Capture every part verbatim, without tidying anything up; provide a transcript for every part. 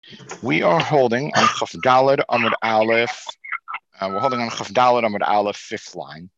We are holding on Chaf Daled Amud Aleph. Uh, we're holding on Chaf Daled Amud Aleph, fifth line.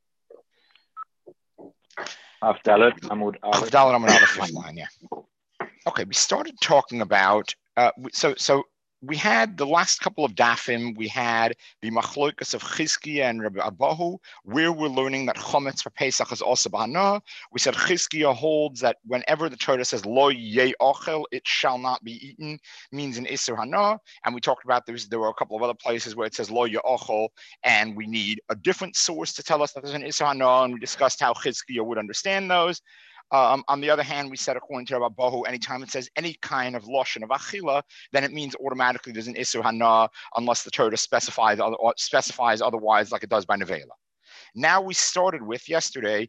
Chaf Daled Amud Chaf Aleph. Daled Amud Aleph, fifth line. Yeah. Okay, we started talking about uh, so so we had the last couple of dafim. We had the machlokas of Chizkiah and Rabbi Abahu, where we're learning that chometz for Pesach is also b'hana. We said Chizkiah holds that whenever the Torah says lo yeh ochel, it shall not be eaten, means an iser hana. And we talked about there's, there were a couple of other places where it says lo yeh ochel, and we need a different source to tell us that there's an iser hana. And we discussed how Chizkiah would understand those. Um, on the other hand, we said according to Rabbi Bohu, anytime it says any kind of lashon of achila, then it means automatically there's an isur hana unless the Torah specifies other, specifies otherwise, like it does by nevela. Now we started with yesterday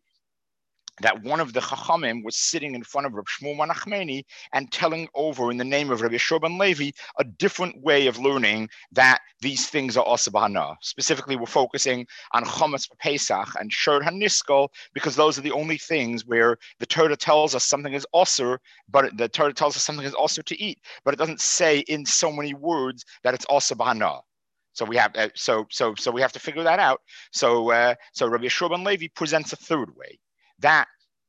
that one of the Chachamim was sitting in front of Rabbi Shmuel Nachmani and telling over in the name of Rabbi Yeshua ben Levi a different way of learning that these things are also b'hana. Specifically, we're focusing on Chometz for Pesach and Shor HaNiskal because those are the only things where the Torah tells us something is osur, but the Torah tells us something is osur to eat, but it doesn't say in so many words that it's also b'hana. So we have uh, so so so we have to figure that out. So uh, so Rabbi Yeshua ben Levi presents a third way. That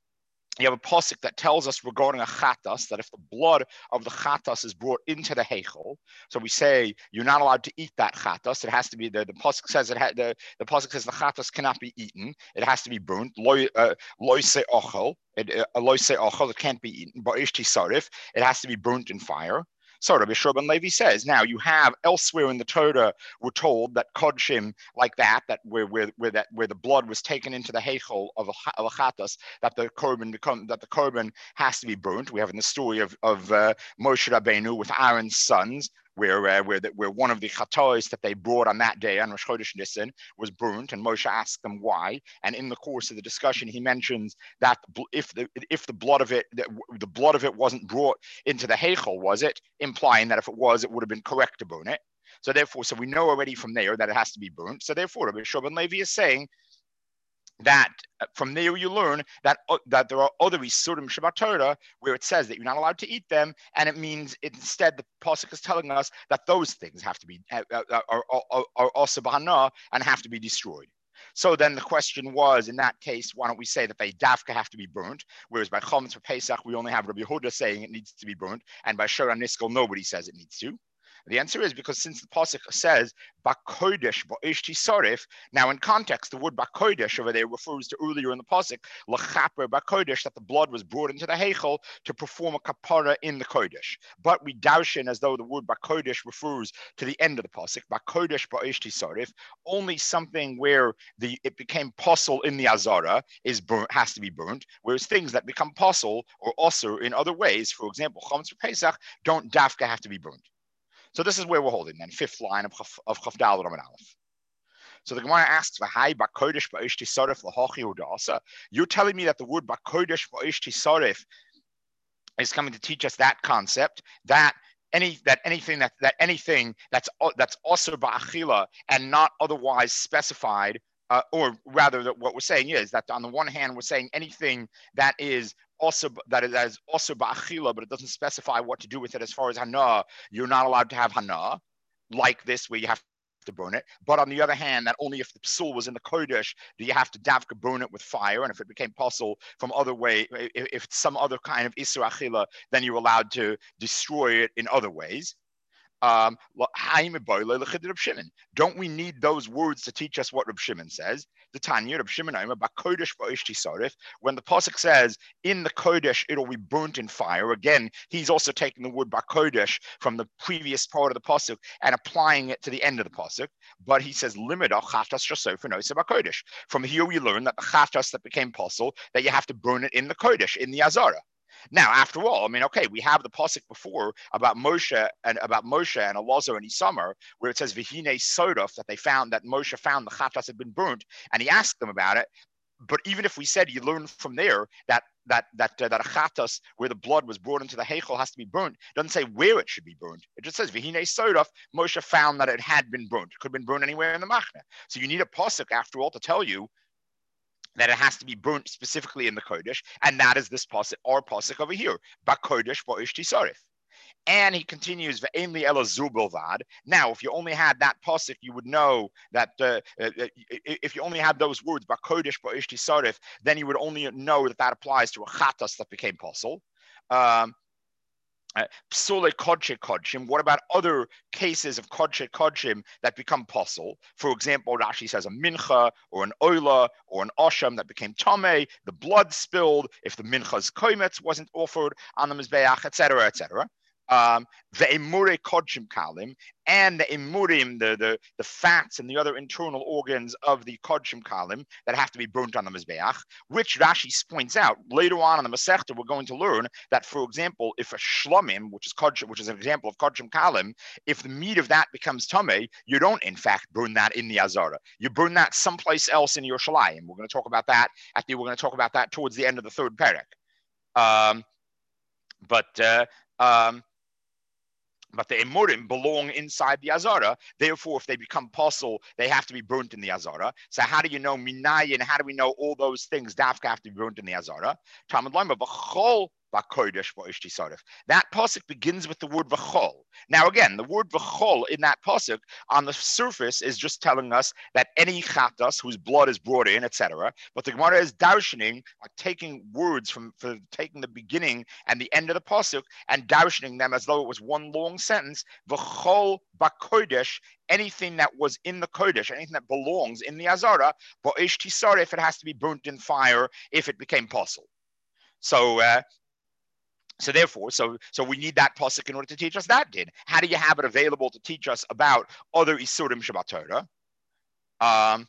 you have a pasuk that tells us regarding a chatas that if the blood of the chatas is brought into the heichal, so we say you're not allowed to eat that chatas. It has to be the the pasuk says it ha, the the pasuk says the chatas cannot be eaten. It has to be burnt. Loy se ochel. It loy se ochel. It can't be eaten. But ishti sarif. It has to be burnt in fire. So Rabbi Yeshua ben Levi says, now you have elsewhere in the Torah, we're told that kodshim like that, that where where where that where the blood was taken into the heichal of a, of a chatas, that the korban become that the korban has to be burnt. We have in the story of of uh, Moshe Rabbeinu with Aaron's sons, where uh, where the, where one of the chatos that they brought on that day on Rosh Chodesh Nisan was burnt, and Moshe asked them why. And in the course of the discussion, he mentions that if the if the blood of it the, the blood of it wasn't brought into the heichal, was it? Implying that if it was, it would have been correct to burn it. So therefore, so we know already from there that it has to be burnt. So therefore, Rabbi Yeshua ben Levi is saying that from there you learn that uh, that there are other isurim Shabbat Torah where it says that you're not allowed to eat them, and it means instead the pasuk is telling us that those things have to be uh, uh, are, are, are also b'hana and have to be destroyed. So then the question was, in that case, why don't we say that they dafka have to be burnt, whereas by Chometz for Pesach we only have Rabbi Yehuda saying it needs to be burnt, and by Shor HaNiskal nobody says it needs to. The answer is because since the pasuk says bakodesh ba'ishti sarif, now in context the word bakodesh over there refers to earlier in the pasuk lachaper bakodesh, that the blood was brought into the heichal to perform a kapara in the kodesh. But we darshan as though the word bakodesh refers to the end of the pasuk bakodesh ba'ishti sarif. Only something where the it became possible in the azara is burnt, has to be burnt, whereas things that become possible or osur in other ways, for example Chometz for Pesach, don't dafka have to be burnt. So this is where we're holding then, fifth line of Chaf, of Chaf Daled Amud Aleph. So the Gemara asks, "V'hai bakodesh ba'ishti sarif lahochi udasa." You're telling me that the word bakodesh ba'ishti sarif is coming to teach us that concept, that any that anything that that anything that's that's also ba'achila and not otherwise specified, uh, or rather, that what we're saying is that on the one hand we're saying anything that is also that is also ba'achila, but it doesn't specify what to do with it as far as hana, you're not allowed to have hana, like this where you have to burn it. But on the other hand, that only if the psul was in the kodesh do you have to davka burn it with fire, and if it became possible from other way, if, if it's some other kind of isur achila, then you're allowed to destroy it in other ways. Um, don't we need those words to teach us what Reb Shimon says? The Tanya, Reb Shimon, when the pasuk says in the kodesh it'll be burnt in fire. Again, he's also taking the word bakodesh from the previous part of the pasuk and applying it to the end of the pasuk. But he says limit bakodesh. From here we learn that the chatas that became possible that you have to burn it in the kodesh, in the azara. Now, after all, I mean, okay, we have the pasuk before about Moshe and about Moshe and Elazar and Isamar, where it says Vihine Sodaf, that they found that Moshe found the chatas had been burnt, and he asked them about it. But even if we said you learn from there that that that uh, that a chatas where the blood was brought into the heichal has to be burnt, it doesn't say where it should be burnt. It just says Vihine Sodaf. Moshe found that it had been burnt. It could have been burnt anywhere in the machna. So you need a pasuk after all to tell you that it has to be burnt specifically in the kodesh, and that is this pasuk, our pasuk over here, bakodesh ba'ishti sarif. And he continues, "Ve'enli ela zu bilvad." Now, if you only had that pasuk, you would know that uh, uh, if you only had those words, "Bakodesh ba'ish tisarif," then you would only know that that applies to a chatas that became possible. Um, Psule kodche kodshim. What about other cases of kodche kodshim that become possible? For example, Rashi says a mincha or an oila or an osham that became tameh, the blood spilled if the mincha's koimetz wasn't offered on the mizbeach, et cetera, et cetera. Um, the emure kodshim kalim, and the emurim, the, the, the fats and the other internal organs of the kodshim kalim that have to be burnt on the mizbeach, which Rashi points out later on in the Masechta. We're going to learn that, for example, if a shlomim, which is kodshim, which is an example of kodshim kalim, if the meat of that becomes tameh, you don't in fact burn that in the azara. You burn that someplace else in Yerushalayim. We're going to talk about that. Actually, we're going to talk about that towards the end of the third parak. Um, but uh, um, But the emurim belong inside the azara. Therefore, if they become possible, they have to be burnt in the azara. So how do you know minayin? How do we know all those things? Dafka have to be burnt in the azara. Talmud Lama v'chol b'kodesh b'oish tisarif. That pasuk begins with the word v'chol. Now again, the word v'chol in that pasuk on the surface is just telling us that any chatas whose blood is brought in, et cetera. But the Gemara is darshaning, like taking words from, for taking the beginning and the end of the pasuk and darshaning them as though it was one long sentence. V'chol b'kodesh, anything that was in the kodesh, anything that belongs in the azara, b'oish tisarif, it has to be burnt in fire if it became possible. So. Uh, So therefore, so so we need that pasuk in order to teach us that din. How do you have it available to teach us about other isurim Shabbat Torah? Um,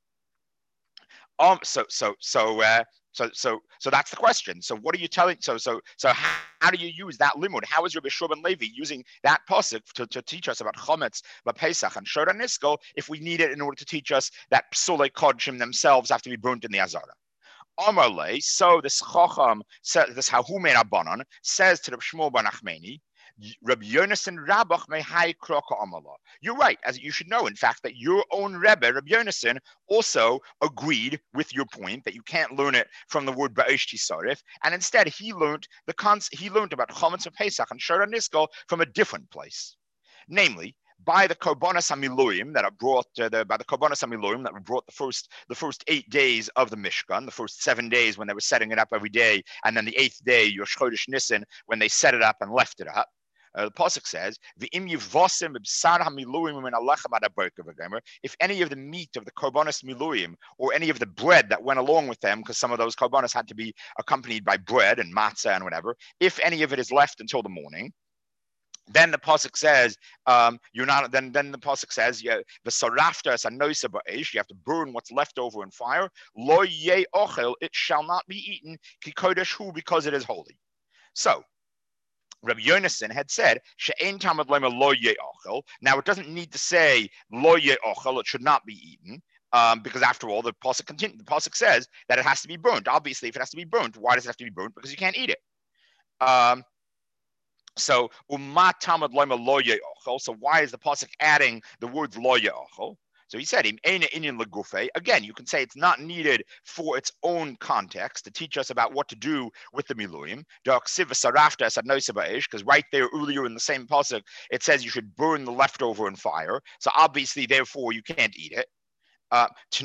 um, so so so uh, so so so that's the question. So what are you telling? So so so how, how do you use that limud? How is Rabbi Shua ben Levi using that pasuk to, to teach us about chometz, Pesach, and Shor HaNiskel if we need it in order to teach us that psulei kodshim themselves have to be burnt in the azara? Amarle, so this Chacham, this Hahume Rabbanon, says to the Shmuel bar Nachmani, Rabbi Yonasan Rabach Mehai Kroka Amala. You're right, as you should know, in fact, that your own Rebbe, Rabbi Yonasan, also agreed with your point that you can't learn it from the word Ba'osh Tisarif, and instead he learned the cons- he learned about Chometz Pesach and Shor HaNiskel from a different place, namely by the Korbanos HaMiluim that are brought, uh, the, by the Korbanos HaMiluim that were brought the first the first eight days of the Mishkan, the first seven days when they were setting it up every day, and then the eighth day, Yosh Chodesh Nisan, when they set it up and left it up. Uh, the pasuk says, "V'im yivosim b'sar hamiluim min alechem ad haberka v'gemer." If any of the meat of the Korbanos Miluim or any of the bread that went along with them, because some of those Korbanos had to be accompanied by bread and matzah and whatever, if any of it is left until the morning, then the pasuk says, um, "You're not." Then, then the pasuk says, "Yeah, the sarafta is a noisa ba'esh." You have to burn what's left over in fire. Lo ye ochel, it shall not be eaten. Ki kodesh hu, because it is holy. So, Rabbi Yonasan had said, "She'ein tamad lema lo ye ochel." Now, it doesn't need to say lo ye ochel; it should not be eaten. Um, because after all, the pasuk continue, the pasuk says that it has to be burnt. Obviously, if it has to be burnt, why does it have to be burnt? Because you can't eat it. Um, So umma tamad loyma lo ye'ochel. So why is the pasuk adding the words lo ye'ochel? So he said, again, you can say it's not needed for its own context to teach us about what to do with the miluim. Because right there earlier in the same pasuk, it says you should burn the leftover in fire. So obviously, therefore, you can't eat it. Uh,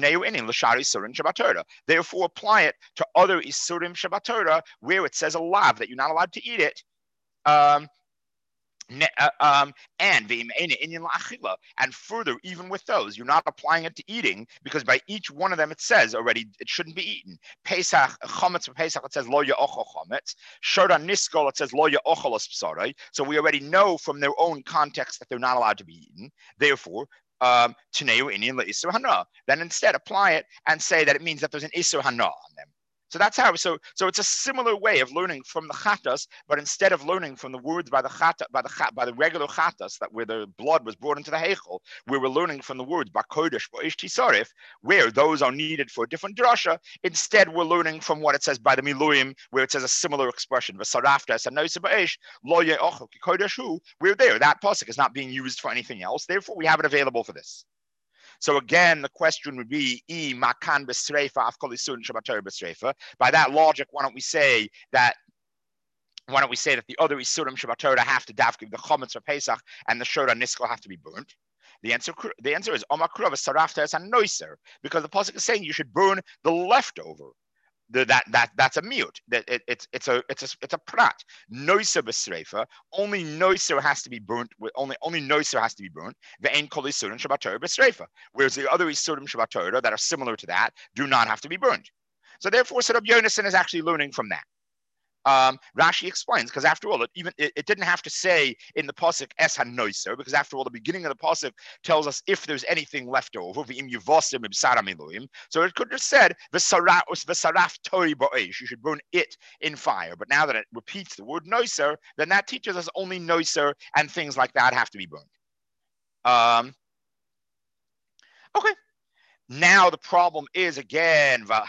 Therefore, apply it to other isurim Shabbat Torah where it says a lav that you're not allowed to eat it. Um, uh, um, and and further, even with those, you're not applying it to eating because by each one of them it says already it shouldn't be eaten. Pesach chometz for Pesach, it says lo ya'ochel chometz. Shor HaNiskel, it says lo ya'ochel as. So we already know from their own context that they're not allowed to be eaten. Therefore, um, then instead apply it and say that it means that there's an isur hana on them. So that's how. So, so it's a similar way of learning from the chatas, but instead of learning from the words by the chata, by the by the regular chatas that where the blood was brought into the heichel, we were learning from the words by kodesh ba'osh tisarif, where those are needed for a different drasha. Instead, we're learning from what it says by the miluim, where it says a similar expression. V'sarafta sanoisa ba'esh lo ye'ochel ki kodesh hu. We're there. That pasuk is not being used for anything else. Therefore, we have it available for this. So again, the question would be, I makan b'sreifa afkol isun Shabbat Torah b'sreifa. By that logic, why don't we say that why don't we say that the other Isurim Shabbat Torah have to davkiv the Chometz for Pesach and the Shora Niskal have to be burnt? The answer, the answer is Omakra Sarafta es Noiser, because the pasuk is saying you should burn the leftover. The, that that that's a mute. That it, it's it's a it's a it's a prat. Noiser b'sreifa. Only noiser has to be burnt. With only only noiser has to be burnt. Ve'en kol isurim Shabbat Torah b'sreifa. Whereas the other isurim Shabbat Torah that are similar to that do not have to be burnt. So therefore, so Rabbi Yonasan is actually learning from that. Um, Rashi explains, because after all, it even it, it didn't have to say in the pasuk es hanoiser, because after all, the beginning of the pasuk tells us if there's anything left over. So it could have said v'saraf tori ba'esh. You should burn it in fire. But now that it repeats the word noiser, then that teaches us only noiser and things like that have to be burned. Um, okay. Now the problem is again, so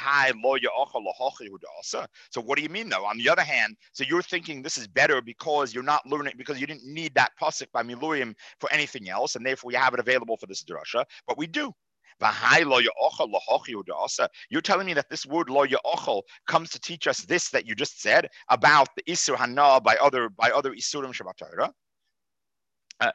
what do you mean though? On the other hand, so you're thinking this is better because you're not learning, because you didn't need that pasuk by Miluyim for anything else, and therefore you have it available for this drasha, but we do. You're telling me that this word lo ya'ochel comes to teach us this that you just said about the Isur Hana by other by other Isurim Shabbat Torah? Uh,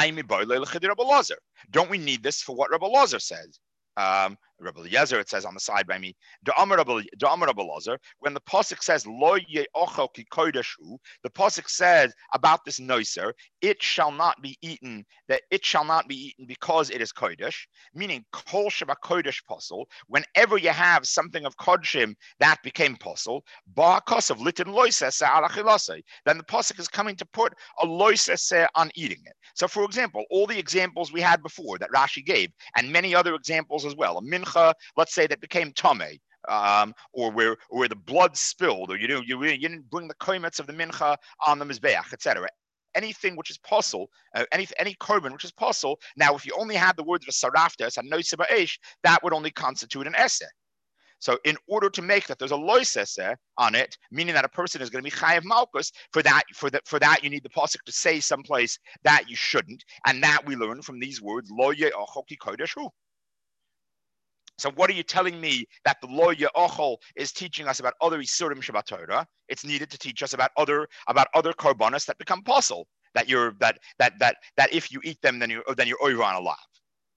Don't we need this for what Rabbi Lazar says? Um, Rabbi Eliezer, it says on the side by me, when the pasuk says lo ye'ochel ki kodeshu, the pasuk says about this noiser, it shall not be eaten, that it shall not be eaten because it is kodesh, meaning kol sheba kodesh posel. Whenever you have something of kodshim that became posel, ba'akos of litin loisese alachilase, then the pasuk is coming to put a loisese on eating it. So, for example, all the examples we had before that Rashi gave, and many other examples as well, a mincha, let's say, that became tamei, um, or where or where the blood spilled, or you know you, you didn't bring the kometz of the mincha on the mizbeach, et cetera. Anything which is possible, uh, any any korban which is possible. Now, if you only had the words of saraftas and noiseh ba'esh, that would only constitute an eseh. So, in order to make that there's a lois eseh on it, meaning that a person is going to be chayav malchus, for that for that for that you need the pasuk to say someplace that you shouldn't, and that we learn from these words lo ye'ochel ki kodesh hu. So what are you telling me that the lo ye'ochel is teaching us about other isurim Shabbat Torah? It's needed to teach us about other about other korbanos that become possible. That you're that that that that if you eat them, then you then you're over on a lav.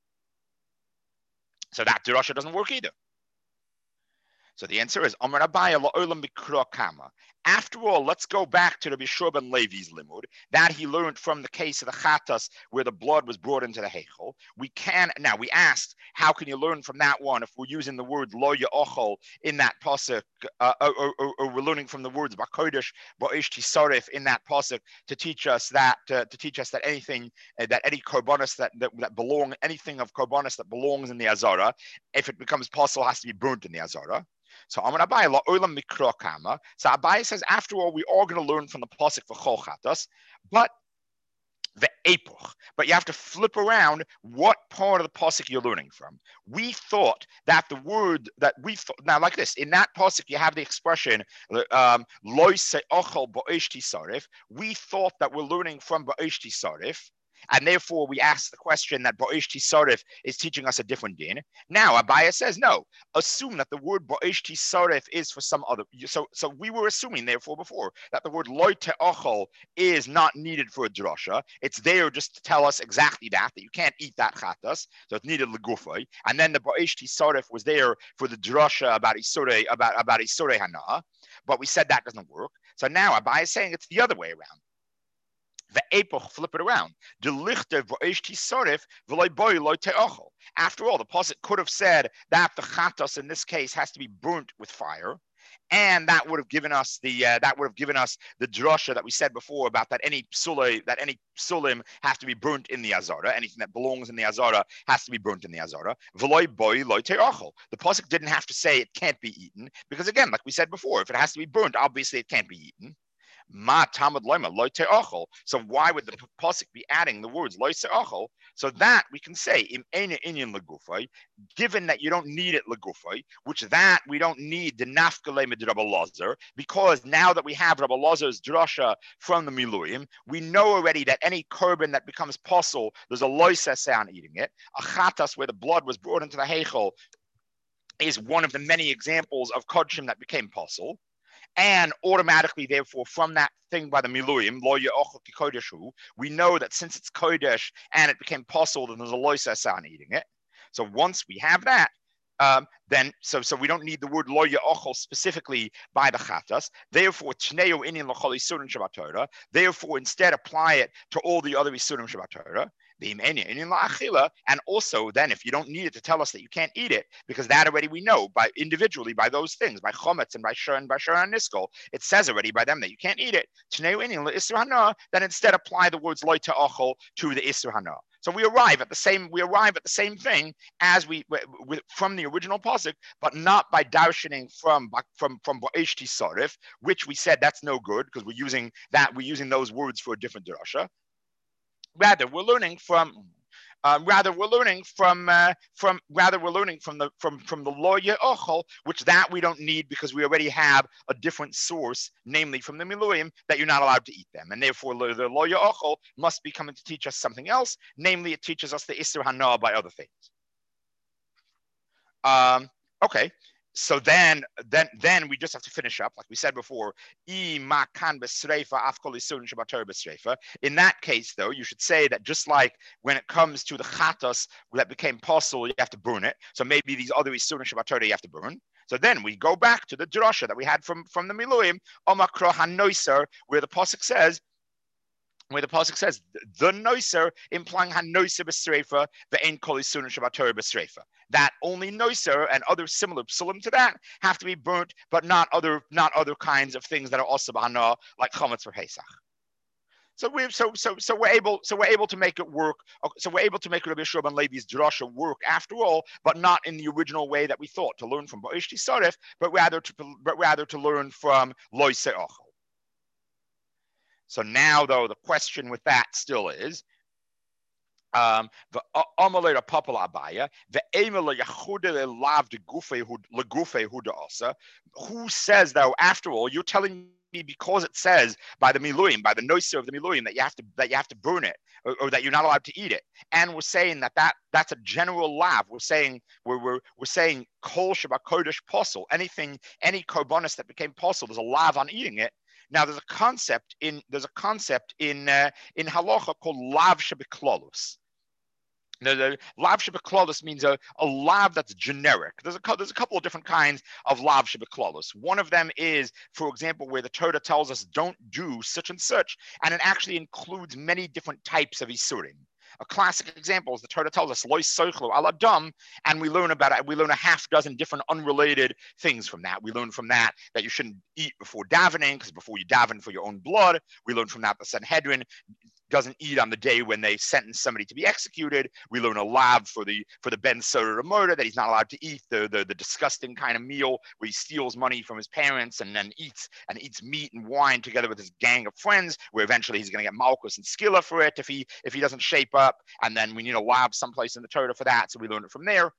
So that derasha doesn't work either. So the answer is Amar Abaya la'olam b'kra kama. After all, let's go back to the Bishur ben Levi's limud that he learned from the case of the chatas where the blood was brought into the heichel. We can now we asked how can you learn from that one if we're using the word lo ye'ochel in that pasuk, uh, or, or, or we're learning from the words b'kodesh ba'esh tisarif in that pasuk to teach us that uh, to teach us that anything uh, that any korbanos that, that that belong anything of korbanos that belongs in the azara, if it becomes possible, has to be burnt in the azara. So Amar Abai la olam mikra kama. So Abai says, after all, we are going to learn from the pasuk for chol chatas, but the epoch. But you have to flip around what part of the pasuk you're learning from. We thought that the word that we thought now like this in that pasuk you have the expression um, loy se'ochel ba'esh tisarif. We thought that we're learning from ba'esh tisarif. And therefore, we ask the question that Ba'esh Tisarif is teaching us a different din. Now, Abaya says, no, assume that the word Ba'esh Tisarif is for some other. So, so we were assuming, therefore, before, that the word Lo Te'ochel is not needed for a drasha. It's there just to tell us exactly that, that you can't eat that chatas. So it's needed legufay. And then the Ba'esh Tisarif was there for the drasha about Isurei, about, about Isurei Hana. But we said that doesn't work. So now Abaya is saying it's the other way around. The epoch, flip it around. After all, the pasuk could have said that the chatos in this case has to be burnt with fire, and that would have given us the uh, that would have given us the drasha that we said before about that any psulay that any psulim have to be burnt in the azara. Anything that belongs in the azara has to be burnt in the azara. The pasuk didn't have to say it can't be eaten because again, like we said before, if it has to be burnt, obviously it can't be eaten. Ma tamad loima lo te'achol. So why would the pasuk be adding the words lo te'achol? So that we can say im ena inyan legufay, given that you don't need it legufay, which that we don't need the nafkale med Rabbi Lazar, because now that we have Rabbi Lazar's drasha from the Miluyim, we know already that any korban that becomes possible, there's a lo seseh on eating it. A chatas where the blood was brought into the heichel is one of the many examples of kodshim that became possible. And automatically, therefore, from that thing by the Miluyim, lo ye'ochel ki kodeshu, we know that since it's kodesh and it became possible, then there's a lo on eating it. So once we have that, um, then so so we don't need the word lo ye'ochel specifically by the chatas. Therefore, tneu inin l'chol isurim Shabbat Torah. Therefore, instead apply it to all the other isurim Shabbat Torah. And also, then, if you don't need it to tell us that you can't eat it, because that already we know by individually by those things, by chometz and by shur and by shur and niskol, it says already by them that you can't eat it. Then instead apply the words loy ta'achol to the isur hana. So we arrive at the same we arrive at the same thing as we with, from the original pasuk, but not by darshaning from from from Bo'esh Tisarif, which we said that's no good because we're using that we're using those words for a different drasha. Rather, we're learning from. Um, rather, we're learning from uh, from rather we're learning from the from from the lo ye'ochel, which that we don't need because we already have a different source, namely from the Miluyim, that you're not allowed to eat them, and therefore the lo ye'ochel must be coming to teach us something else. Namely, it teaches us the Isser Hana by other things. Um, okay. So then, then, then we just have to finish up, like we said before. In that case, though, you should say that just like when it comes to the chatas that became possible, you have to burn it. So maybe these other isurim Shabbat Torah you have to burn. So then we go back to the drasha that we had from from the Miluyim, Omakro HaNoiser, where the pasuk says. Where the pasuk says the noiser, implying hanoiser b'sreifa ve'en kol isurim Shabbat Torah b'sreifa. That only noiser and other similar psulim to that have to be burnt, but not other not other kinds of things that are also b'hana like chametz for Pesach. So we so so so we're able so we're able to make it work. So we're able to make Rabbi Yeshua ben Levi's drasha work after all, but not in the original way that we thought to learn from Bo'esh Tisarif, but rather to but rather to learn from Lo Se'achol. So now, though, the question with that still is, um, who says, though, after all, you're telling me because it says by the Miluyim, by the noiser of the Miluyim, that you have to that you have to burn it, or, or that you're not allowed to eat it, and we're saying that, that that's a general lav. We're saying we're we're, we're saying kol sheba kodesh posel, anything, any korbanos that became posel, there's a lav on eating it. Now, there's a concept in there's a concept in uh, in halacha called lav shebeklolus. Now, the lav shebeklolus means a, a lav that's generic. There's a there's a couple of different kinds of lav shebeklolus. One of them is, for example, where the Torah tells us don't do such and such, and it actually includes many different types of isurim. A classic example is the Torah tells us loy soichlo al adam, and we learn about it. We learn a half dozen different unrelated things from that. We learn from that that you shouldn't eat before davening, because before you daven for your own blood. We learn from that the Sanhedrin doesn't eat on the day when they sentence somebody to be executed. We learn a lav for the for the Ben Soder murder that he's not allowed to eat the, the the disgusting kind of meal where he steals money from his parents and then eats and eats meat and wine together with his gang of friends, where eventually he's going to get malchus and skilla for it if he if he doesn't shape up. And then we need a lav someplace in the Torah for that, so we learn it from there.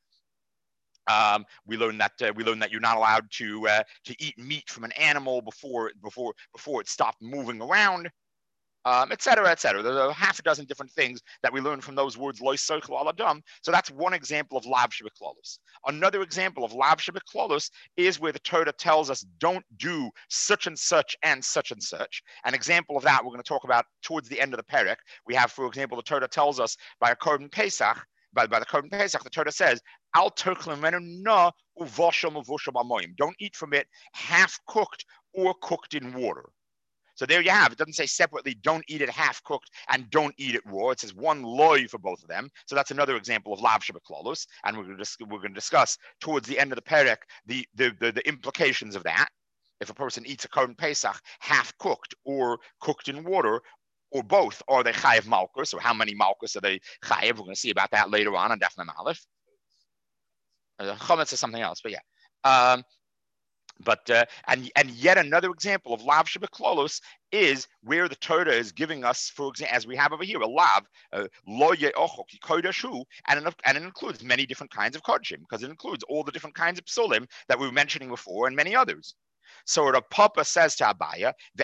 Um, we learn that uh, we learn that you're not allowed to uh, to eat meat from an animal before before before it stopped moving around. Um, et cetera, et cetera. There's a half a dozen different things that we learn from those words, loy soichlo al adam. So that's one example of lav shebeklolus. Another example of lav shebeklolus is where the Torah tells us don't do such and such and such and such. An example of that we're going to talk about towards the end of the perek. We have, for example, the Torah tells us by a korban Pesach, by, by the korban Pesach, the Torah says, al terchlim no uvoshel uvoshel b'moim. Don't eat from it half cooked or cooked in water. So there you have it. It doesn't say separately, don't eat it half cooked and don't eat it raw. It says one loy for both of them. So that's another example of lav shebeklolus. And we're going to we're going to discuss towards the end of the perek the, the the the implications of that. If a person eats a korban Pesach half cooked or cooked in water, or both, are they chayev malchus? Or how many malchus are they chayev? We're going to see about that later on on Daf Mem Aleph. Uh, Chometz is something else, but yeah. Um, But uh, and and yet another example of lav shebeklolus is where the Torah is giving us, for example, as we have over here, a lav lo ye'ochel ki kodeshu, and it, and it includes many different kinds of kodshim, because it includes all the different kinds of psulim that we were mentioning before and many others. So the Papa says to Abaya, the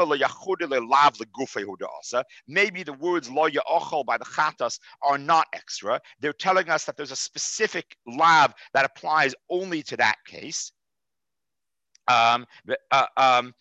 lav asa. Maybe the words lo ye'ochel by the chatas are not extra. They're telling us that there's a specific lav that applies only to that case. Um, uh, um,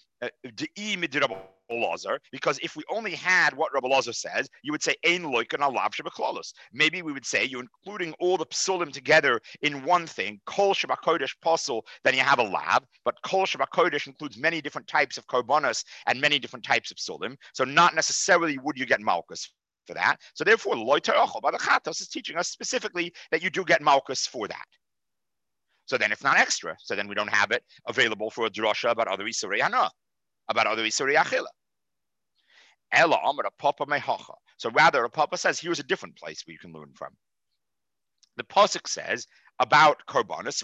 because if we only had what Rabbi Lazar says, you would say ein loikan alav shebeklalos. Maybe we would say you're including all the psulim together in one thing. Kol shebakodesh pasul, then you have a lav, but kol shebakodesh includes many different types of korbanos and many different types of psulim. So not necessarily would you get malchus for that. So therefore, loy terochel, but the Chatos is teaching us specifically that you do get malchus for that. So then it's not extra. So then we don't have it available for a drasha about other Isurei Hana, about other Isurei Achila. Ella Amar Papa Mehacha. So rather, a Papa says here's a different place where you can learn from. The pasuk says about korbanos,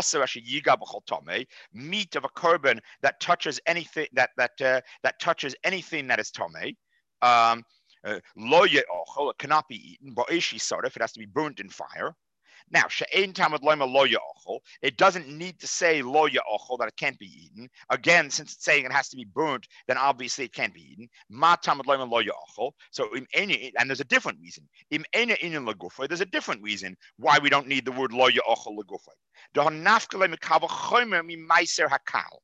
meat of a korban that touches anything that that uh, that touches anything that is tame. Um, uh, lo ye'ochel, it cannot be eaten. Ba'eshi sarif, it has to be burnt in fire. Now, she'ein tamad loyma lo ya'ochel, it doesn't need to say lo ya'ochel that it can't be eaten. Again, since it's saying it has to be burnt, then obviously it can't be eaten. Ma tamad loyma lo ya'ochel. So, im eni, and there's a different reason. Im ena inin legufay. There's a different reason why we don't need the word lo ya'ochel legufay. Dahan nafkele mikava chomer mi meiser hakal.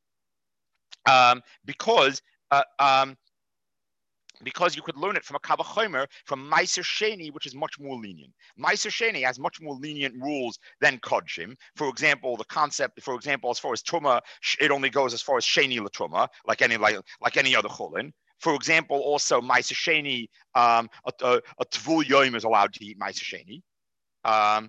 Um, because uh, um. Because you could learn it from a Kavachomer, from Meiser Sheni, which is much more lenient. Meiser Sheni has much more lenient rules than Kodshim. For example, the concept, for example, as far as Truma, it only goes as far as Sheni Latruma, like any like, like any other Cholin. For example, also Meiser Sheni, um, a, a, a Tvul Yoim is allowed to eat Meiser Sheni. Um,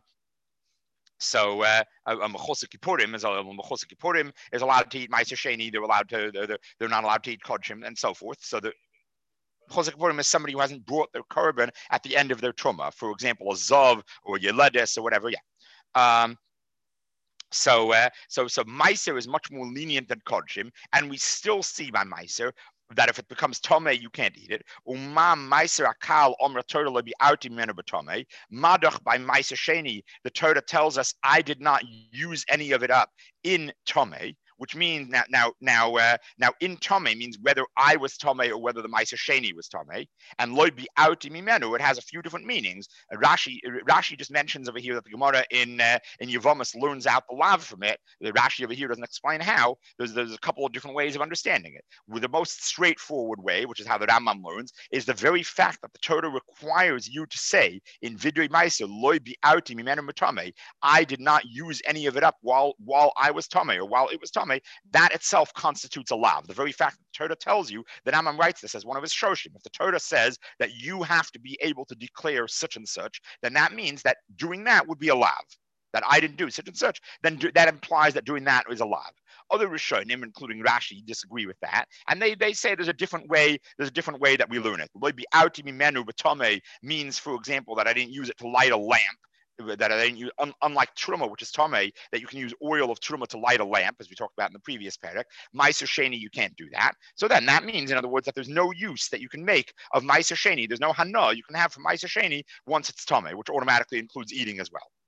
So uh, a Mechosek Kippurim is a Mechosek Kippurim is allowed to eat Meiser Sheni. They're allowed to. They're, they're not allowed to eat Kodshim and so forth. So the Chosek Kippurim is somebody who hasn't brought their korban at the end of their truma. For example, a zav or yeledes or whatever. Yeah. Um, so, uh, so, so Meiser is much more lenient than Kodshim, and we still see by Meiser that if it becomes tome, you can't eat it. Uma Meiser akal omra Torah lebi arti menu b'tome. Madach by Meiser Sheni, the Torah tells us I did not use any of it up in tome. Which means now, now, now, uh, now, in tome means whether I was tome or whether the Meiser Sheni was tome. And loy bi outi mimenu, it has a few different meanings. Uh, Rashi, Rashi just mentions over here that the Gemara in uh, in Yevamos learns out the lav from it. The Rashi over here doesn't explain how. There's there's a couple of different ways of understanding it. With the most straightforward way, which is how the Rambam learns, is the very fact that the Torah requires you to say in Vidrei Meiser loy bi outi mimenu matame. I did not use any of it up while while I was tome or while it was tome. That itself constitutes a lav. The very fact that the Torah tells you that Amam writes this as one of his shoshim. If the Torah says that you have to be able to declare such and such, then that means that doing that would be a lav. That I didn't do such and such, then do, that implies that doing that is a lav. Other Rishonim, including Rashi, disagree with that, and they they say there's a different way. There's a different way that we learn it. Be outi mimenu b'tomei means, for example, that I didn't use it to light a lamp. That I didn't use, un, unlike truma, which is tame, that you can use oil of truma to light a lamp, as we talked about in the previous parak. Meiser Sheni, you can't do that. So then that means, in other words, that there's no use that you can make of Meiser Sheni. There's no hana you can have from Meiser Sheni once it's tame, which automatically includes eating as well.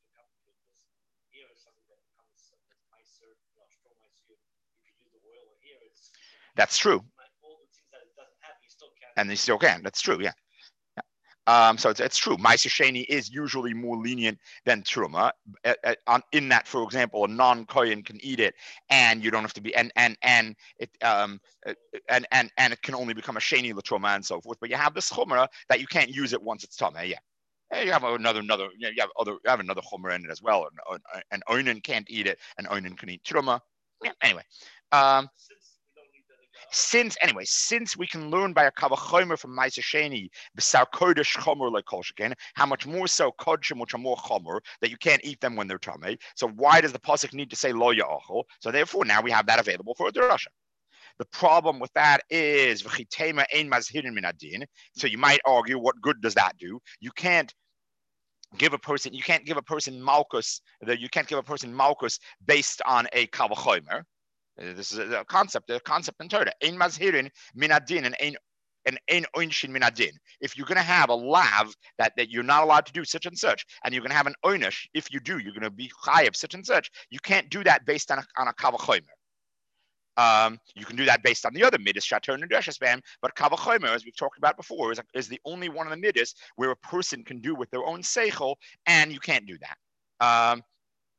That's true. And they still can. That's true, yeah. Um, so it's, it's true. Meiser Sheni is usually more lenient than Truma. Uh, uh, on, in that, for example, a non-kohen can eat it, and you don't have to be, and and and it um and and and it can only become a Sheni l'Truma and so forth. But you have this chumrah that you can't use it once it's tameh. Yeah. And you have another another you have other you have another chumrah in it as well. An, an oinen can't eat it, an oinen can eat Truma. Yeah. Anyway. Um, Since anyway, since we can learn by a kavachomer from Meiser Sheni, b'sar kodesh chomer like kolshken, how much more so kodshim, which are more chomer, that you can't eat them when they're tamei. So why does the pasuk need to say lo ya'achol? So therefore, now we have that available for a derasha. The problem with that is v'chitema ein mazhirin min adin. So you might argue, what good does that do? You can't give a person, you can't give a person malchus. You can't give a person malchus based on a kavachomer. This is a concept, a concept in Torah. Ein mazhirin min adin and ein and ein oinshin min adin. If you're going to have a lav that, that you're not allowed to do such and such, and you're going to have an oinish, if you do, you're going to be chayav such and such. You can't do that based on a on a kavachomer. Um, you can do that based on the other midas shaton and deshasbam, but kavachomer, as we've talked about before, is, is the only one of the midas where a person can do with their own seichel, and you can't do that. Um,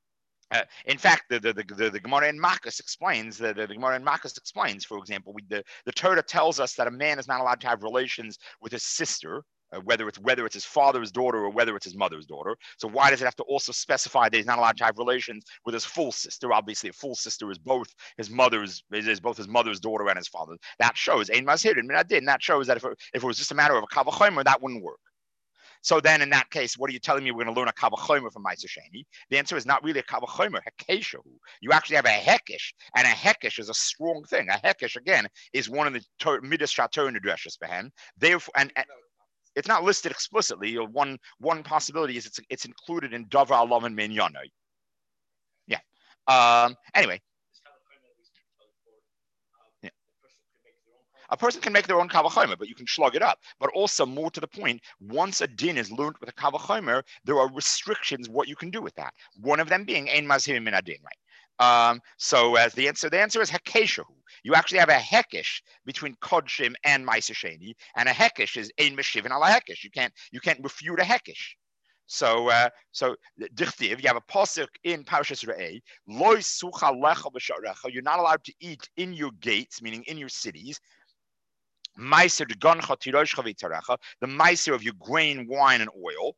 Uh, in fact, the the the, the, the Gemara in Makos explains the, the, the Gemara in Makos explains, for example, we, the the Torah tells us that a man is not allowed to have relations with his sister, uh, whether it's whether it's his father's daughter or whether it's his mother's daughter. So why does it have to also specify that he's not allowed to have relations with his full sister? Obviously, a full sister is both his mother's is, is both his mother's daughter and his father's. That shows Ein Mazhirin Minadin. That shows that if it, if it was just a matter of a Kavachomer, that wouldn't work. So then, in that case, what are you telling me? We're going to learn a kavachomer from Ma'aser Sheni? The answer is not really a kavachomer, hekeshahu. You actually have a hekesh, and a hekesh is a strong thing. A hekesh, again, is one of the midas shator nedreshes behen. Therefore, and, and it's not listed explicitly. One one possibility is it's it's included in davar alav and minyanoi. Yeah. Um. Anyway. A person can make their own kavachomer, but you can slug it up. But also, more to the point, once a din is learned with a kavachomer, there are restrictions what you can do with that. One of them being ein mazhirim min adin, right? Um, so as the answer, the answer is hekeshahu. You actually have a hekesh between kodshim and ma'aser sheni, and a hekesh is ein meshivin ala hekesh. You can't you can't refute a hekesh. So, uh, so dichtiv, you have a pasuk in Parashas Re'eh, Loi sucha lecha b'sharecha. You're not allowed to eat in your gates, meaning in your cities. Meiser the meiser of your grain, wine, and oil,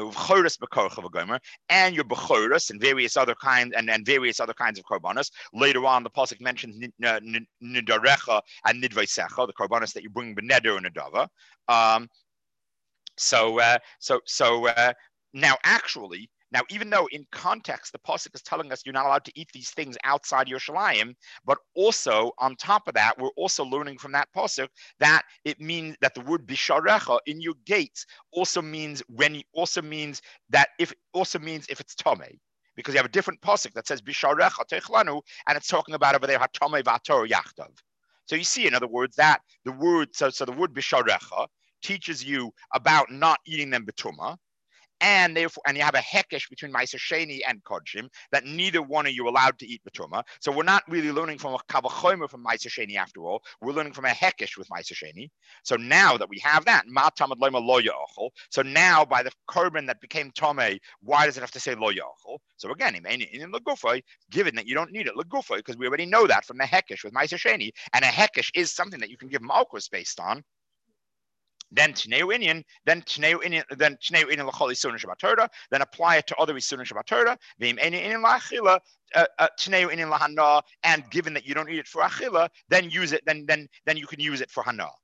and your bechoros and various other kinds and, and various other kinds of korbanos. Later on, the pasuk mentions nidarecha and nidvaisecha, the korbanos that you bring beneder and adava. Um, so, uh, so, so uh, now, actually. Now, even though in context, the pasuk is telling us you're not allowed to eat these things outside Yerushalayim, but also on top of that, we're also learning from that pasuk that it means that the word bisharecha in your gates also means when also means that if also means if it's tomei, because you have a different pasuk that says bisharecha techlanu, and it's talking about over there hatomei v'ator yachtav. So you see, in other words, that the word so so the word bisharecha teaches you about not eating them betuma. And therefore, and you have a hekesh between Ma'aser Sheni and Kodshim that neither one of you are allowed to eat betuma. So we're not really learning from a kavachomer from Ma'aser Sheni after all. We're learning from a hekesh with Ma'aser Sheni. So now that we have that, Ma tamad loyma lo ya'achol. So now by the korban that became tomei, why does it have to say lo ya'achol? So again, in legufay, given that you don't need it legufay, because we already know that from the hekesh with Ma'aser Sheni, and a hekesh is something that you can give malchus based on. Then Tneu Inyan, then Tneu Inyan, then Tneu Inyan l'chol Isurin Shabbat Torah, then apply it to other Isurin Shabbat Torah, V'im Inyan Inyan l'achila, Tneu Inyan l'hana, and given that you don't eat it for achila, then use it, then then then you can use it for hana.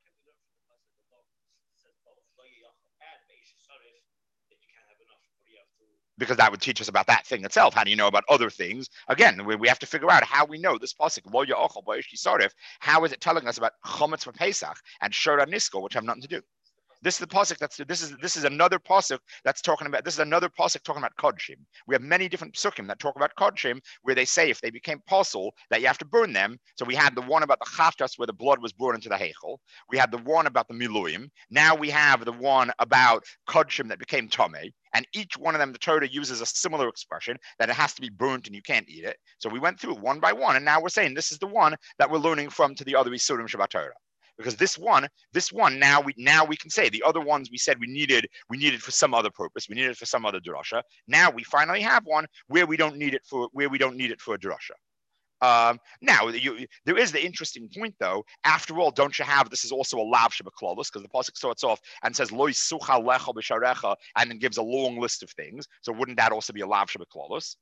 Because that would teach us about that thing itself. How do you know about other things? Again, we, we have to figure out how we know this pasuk, lo ya'achal b'yish yisaref. How is it telling us about chometz for Pesach and shora nisko, which have nothing to do? This is the pasuk that's this is this is another pasuk that's talking about this is another pasuk talking about kodshim. We have many different psukim that talk about kodshim where they say if they became pasul that you have to burn them. So we had the one about the chatas where the blood was brought into the heichel. We had the one about the miluim. Now we have the one about kodshim that became tomei. And each one of them, the Torah uses a similar expression that it has to be burnt and you can't eat it. So we went through one by one, and now we're saying this is the one that we're learning from to the other Isurim Shabbat Torah. Because this one, this one now we now we can say the other ones we said we needed we needed for some other purpose, we needed it for some other drasha. Now we finally have one where we don't need it for where we don't need it for a drasha. Um, now, you, there is the interesting point, though. After all, don't you have this is also a lav shebeklolos because the pasuk starts off and says loy sucha lecha b'sharecha and then gives a long list of things. So wouldn't that also be a lav shebeklolos?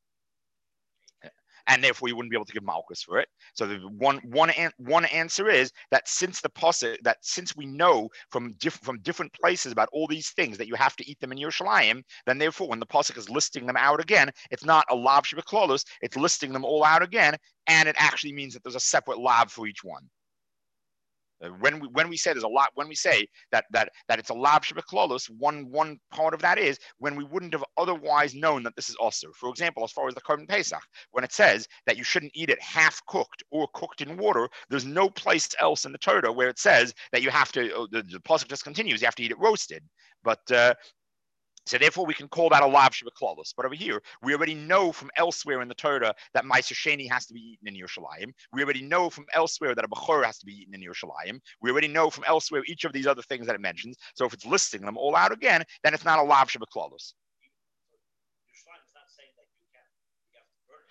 And therefore you wouldn't be able to give malchus for it. So the one one one answer is that since the pasuk that since we know from different from different places about all these things that you have to eat them in Yerushalayim, then therefore when the pasuk is listing them out again, it's not a lav shebeklolos, it's listing them all out again, and it actually means that there's a separate lav for each one. When we when we say there's a lot, when we say that that that it's a lav shebeklolos, one one part of that is when we wouldn't have otherwise known that this is also. For example, as far as the korban pesach, when it says that you shouldn't eat it half cooked or cooked in water, there's no place else in the Torah where it says that you have to. The, the pasuk just continues. You have to eat it roasted, but. Uh, So therefore, we can call that a lav shebeklolos. But over here, we already know from elsewhere in the Torah that Ma'aser Sheni has to be eaten in Yerushalayim. We already know from elsewhere that a bechor has to be eaten in Yerushalayim. We already know from elsewhere each of these other things that it mentions. So if it's listing them all out again, then it's not a lav shebeklolos.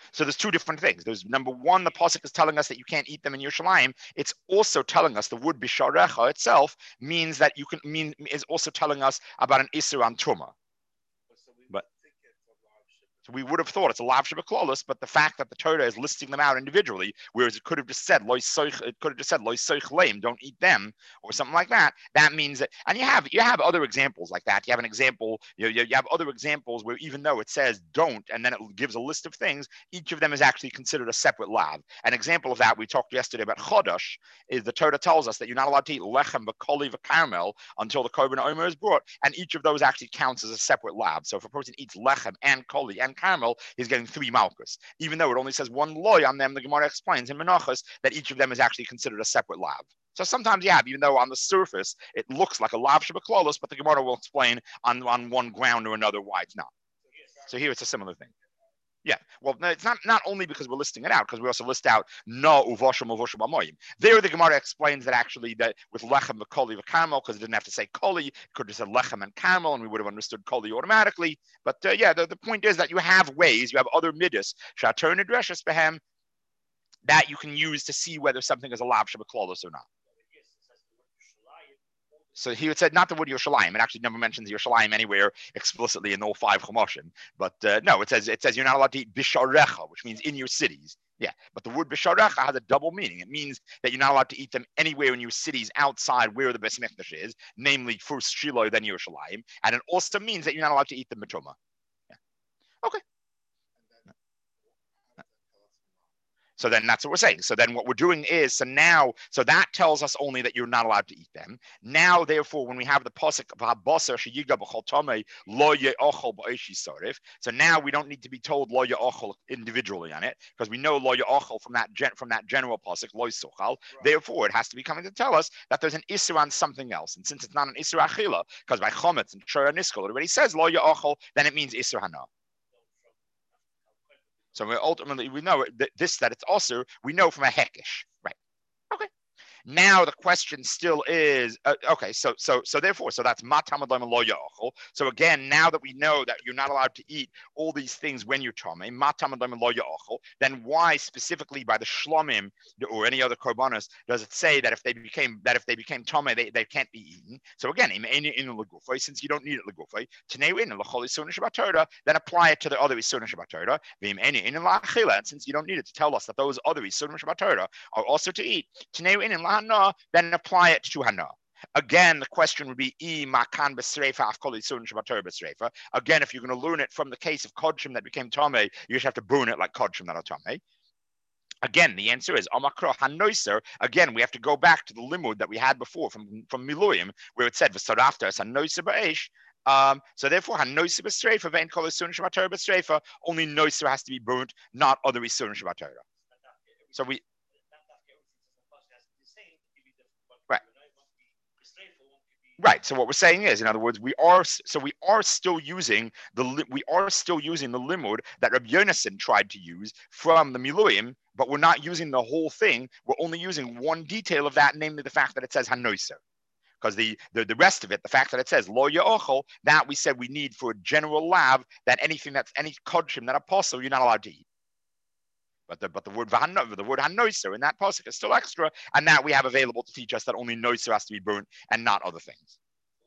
So there's two different things. There's number one, the pasuk is telling us that you can't eat them in Yerushalayim. It's also telling us the word bisharecha itself means that you can mean is also telling us about an isur on truma. But so we would have thought it's a lav shebeklalos, but the fact that the Torah is listing them out individually, whereas it could have just said loy soich, it could have just said loy soich lame, don't eat them, or something like that. That means that, and you have you have other examples like that. You have an example, you, you, you have other examples where even though it says don't, and then it gives a list of things, each of them is actually considered a separate lav. An example of that we talked yesterday about chodosh is the Torah tells us that you're not allowed to eat lechem v'koli v'karmel until the korban omer is brought, and each of those actually counts as a separate lav. So if a person eats lechem and koli and Carmel, he's getting three malchus. Even though it only says one loy on them, the Gemara explains in Menachos that each of them is actually considered a separate lav. So sometimes you have, even though on the surface it looks like a lav shebeklalos, but the Gemara will explain on, on one ground or another why it's not. So here it's a similar thing. Yeah, well, no, it's not not only because we're listing it out, because we also list out no uvoshim uvoshim amoyim. There, the Gemara explains that actually that with lechem v'koli v'karmel, because it didn't have to say koli, it could have said lechem and karmel, and we would have understood koli automatically. But uh, yeah, the, the point is that you have ways, you have other midas shatur nidreshes behem that you can use to see whether something is a lav shebeklalos or not. So he would say not the word Yerushalayim. It actually never mentions Yerushalayim anywhere explicitly in all five Chumashim. But uh, no, it says it says you're not allowed to eat bisharecha, which means in your cities. Yeah, but the word bisharecha has a double meaning. It means that you're not allowed to eat them anywhere in your cities outside where the Beis Mikdash is, namely first Shiloh, then Yerushalayim. And it also means that you're not allowed to eat them Matuma. Yeah. Okay. So then that's what we're saying. So then what we're doing is, so now, so that tells us only that you're not allowed to eat them. Now, therefore, when we have the pasuk lo ye'ochel ba'oshi sorif, so now we don't need to be told lo ye'ochel individually on it, because we know lo ye'ochel from that gen, from that general pasuk lo sochal. Therefore, it has to be coming to tell us that there's an issur on something else. And since it's not an issur achila, because by chometz and shor niskol it already says lo ye'ochel, then it means issur hana. So we ultimately, we know that this, that it's also, we know from a hekesh, right? Okay. Now the question still is, uh, okay, so so so therefore, so that's matamad lo yachol. So again, now that we know that you're not allowed to eat all these things when you're tamei, matamad lo yachol, then why specifically by the shlomim or any other korbanos does it say that if they became that if they became tamei, they, they can't be eaten? So again, since you don't need it legufay, then apply it to the other isurim shabbat Torah. And since you don't need it to tell us that those other isurim shabbat Torah are also to eat, then apply it to hana. Again, the question would be makan b'sreifa afkol isurim shabbat Torah b'sreifa. Again, if you're going to learn it from the case of kodshim that became tamei, you just have to burn it like kodshim that are tamei. Again, the answer is Omakro Hanoiser. Again, we have to go back to the limud that we had before from, from Miluim, where it said V'saraftas Hanoiser Ba'esh. Um, so therefore, Hanoiser B'streifa, Vein Kol Isurim Shabbat Torah B'streifa, only Noiser has to be burnt, not other Isurim Shabbat Torah. So we right. Right. So what we're saying is, in other words, we are so we are still using the we are still using the limud that Rabbi Yonasan tried to use from the Miluim, but we're not using the whole thing. We're only using one detail of that, namely the fact that it says Hanoiser. Because the, the the rest of it, the fact that it says lo ya'ochel, that we said we need for a general lav, that anything that's any kodshim that apostle you're not allowed to eat. But the but the word the word hanoiser in that pasuk is still extra, and that we have available to teach us that only noiser has to be burnt and not other things.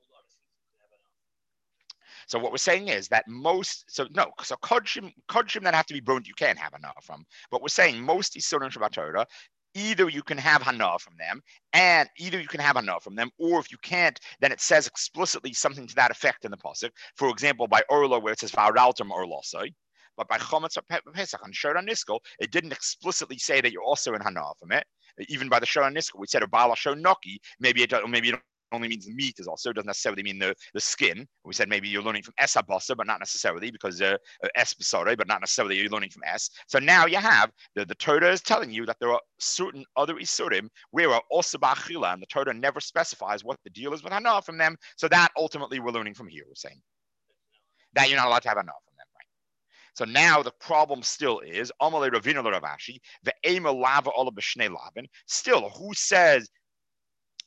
So what we're saying is that most so no so kodshim kodshim that have to be burnt you can't have hana from. But we're saying most isurim shabbat Torah, either you can have hana from them, and either you can have hana from them, or if you can't, then it says explicitly something to that effect in the pasuk. For example, by orla where it says va'araltam orlosai. But by Chometz Pesach and Shor Niskol, it didn't explicitly say that you're also in Hana from it. Even by the Shor Niskol, we said a Bala Shor Noki. Maybe it maybe it only means the meat is also. It doesn't necessarily mean the, the skin. We said maybe you're learning from Es Abasa, but not necessarily because uh, Es Basare, but not necessarily you're learning from Es. So now you have the, the Torah is telling you that there are certain other Isurim where are also Ba'achila, and the Torah never specifies what the deal is with Hana from them. So that ultimately we're learning from here. We're saying that you're not allowed to have Hana from them. So now the problem still is Amalei Ravina Ravashi, the Ema Lava Ola B'Shnei Lavin. Still, who says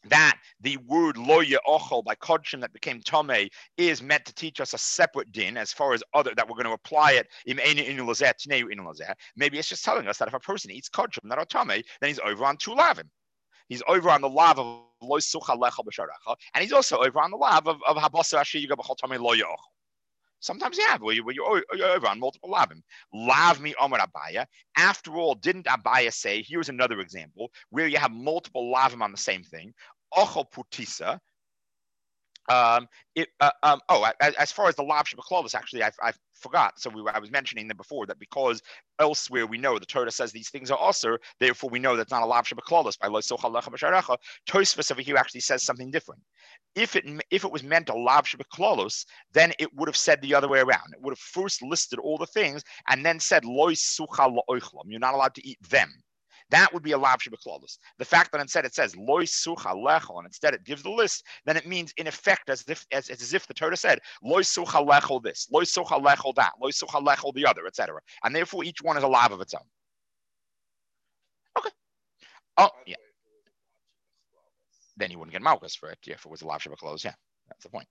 that the word lo ye'ochel by kodshim that became tomei is meant to teach us a separate din as far as other that we're going to apply it in maybe it's just telling us that if a person eats kodshim that are tomei, then he's over on two lavim. He's over on the lav of lo sucha lecha b'sharecha, and he's also over on the lav of of habasa asher yiga b'chol tomei lo ye'ochel. Sometimes you have where, you, where you're, you're over on multiple lavim. Lav mi Omer Abaya. After all, didn't Abaya say, here's another example, where you have multiple lavim on the same thing. Ochel putisa. Um, it, uh, um, oh, as, as far as the lav shebachlolis, actually, I, I forgot. So we were, I was mentioning them before that because elsewhere we know the Torah says these things are also, therefore we know that's not a lav shebachlolis. By lo socha lecha b'sharecha, Tosfos over here actually says something different. If it if it was meant a lav shebachlolis, then it would have said the other way around. It would have first listed all the things and then said lo sucha la'oichlom. You're not allowed to eat them. That would be a lav shebachlolis. The fact that instead it says loy sucha lechol and instead it gives the list, then it means in effect as if as, as if the Torah said loy sucha lechol this, loy sucha lechol that, loy sucha lechol the other, et cetera. And therefore each one is a lav of its own. Okay. Oh yeah. Then you wouldn't get malchus for it if it was a lav shebachlolis. Yeah, that's the point.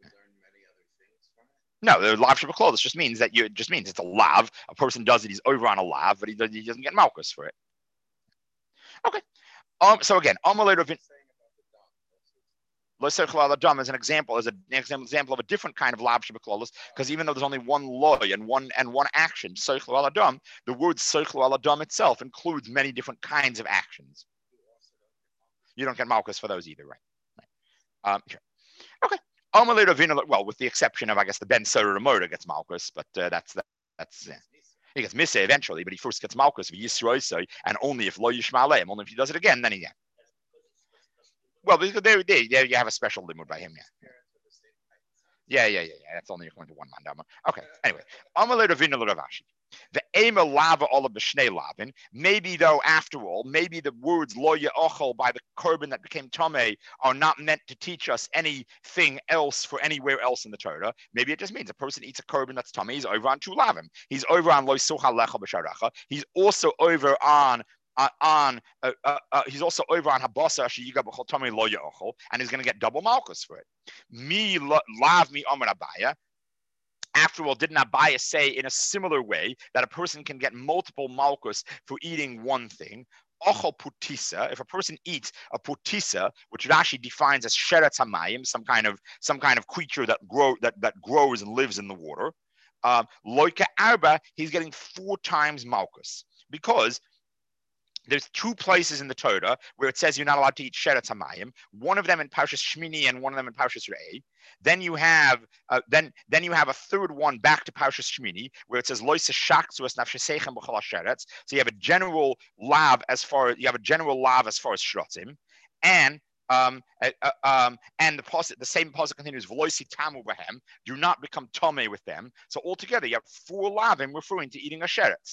No, the lav shebachlolis just means that you it just means it's a lav. A person does it, he's over on a lav, but he, he doesn't get malchus for it. Okay. Um. So again, Amalei Ravin. Lo seichel adam is an example, is an example of a different kind of lav shebachlolis, because even though there's only one loy and one and one action, seichel adam, the word seichel adam itself includes many different kinds of actions. You don't get malchus for those either, right? right. Um. Sure. Okay. Amalei Ravin. Well, with the exception of I guess the Ben Sora Ramota gets malchus, but uh, that's that, that's. Yeah. He gets missed eventually, but he first gets malchus if Yisroisai, and only if lo yishma aleim. Only if he does it again, then he yeah. Well, there, there, there you have a special limud by him, yeah. Yeah, yeah, yeah, yeah. That's only according to one mandama. Okay. Anyway, Amalei Ravina Ravashi. The ema lava ola b'shnei lavin. Maybe though, after all, maybe the words lo ye'ochel by the korban that became tomei are not meant to teach us anything else for anywhere else in the Torah. Maybe it just means a person eats a korban that's tomei. He's over on two lavim. He's over on lo sucha lecha b'sharecha. He's also over on Uh, on uh, uh, uh, he's also over on habasa sheyiga b'chol tomei lo ye'ochel, and he's going to get double malchus for it. Me lav mi Omer Abaya. After all, didn't Abaya say in a similar way that a person can get multiple malchus for eating one thing? Ochel putisa. If a person eats a putisa, which Rashi defines as sheretz hamayim, some kind of some kind of creature that grow that that grows and lives in the water, um, loika arba, he's getting four times malchus because there's two places in the Torah where it says you're not allowed to eat sheretz hamayim. One of them in Parshas Shmini and one of them in Parshas Re'eh. Then you have uh, then then you have a third one back to Parshas Shmini where it says lo yisashakzu es nafshesechem b'chol hasheretz. So you have a general lav as far you have a general lav as far as shrotzim, and um, uh, uh, um, and the posuk, the same pasuk continues v'loisi tamu b'hem. Do not become tomei with them. So altogether you have four lavim referring to eating a sheretz.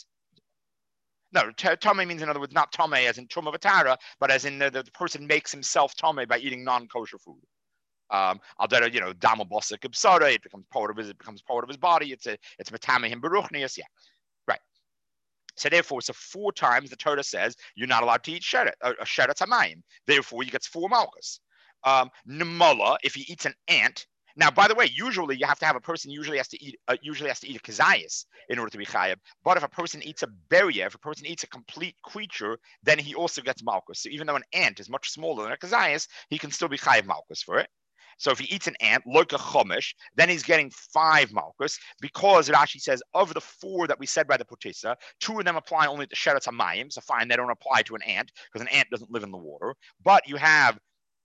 No, tomei means, in other words, not tomei as in truma v'tara, but as in the, the, the person makes himself tomei by eating non-kosher food. Um, I'll do you know, dama bosik ibsara, it becomes part of his, it becomes part of his body. It's a, it's metamehim beruchnius, yeah, right. So therefore, so four times the Torah says you're not allowed to eat sheret, a uh, sheret hamayim. Therefore, he gets four malchus. Um, Nemala, if he eats an ant. Now, by the way, usually you have to have a person usually has to eat uh, usually has to eat a kazayas in order to be chayav. But if a person eats a beria, if a person eats a complete creature, then he also gets malchus. So even though an ant is much smaller than a kazayas, he can still be chayav malchus for it. So if he eats an ant, like a chomish, then he's getting five malchus because Rashi says of the four that we said by the potisa, two of them apply only to sheretz hamayim. So fine, they don't apply to an ant because an ant doesn't live in the water. But you have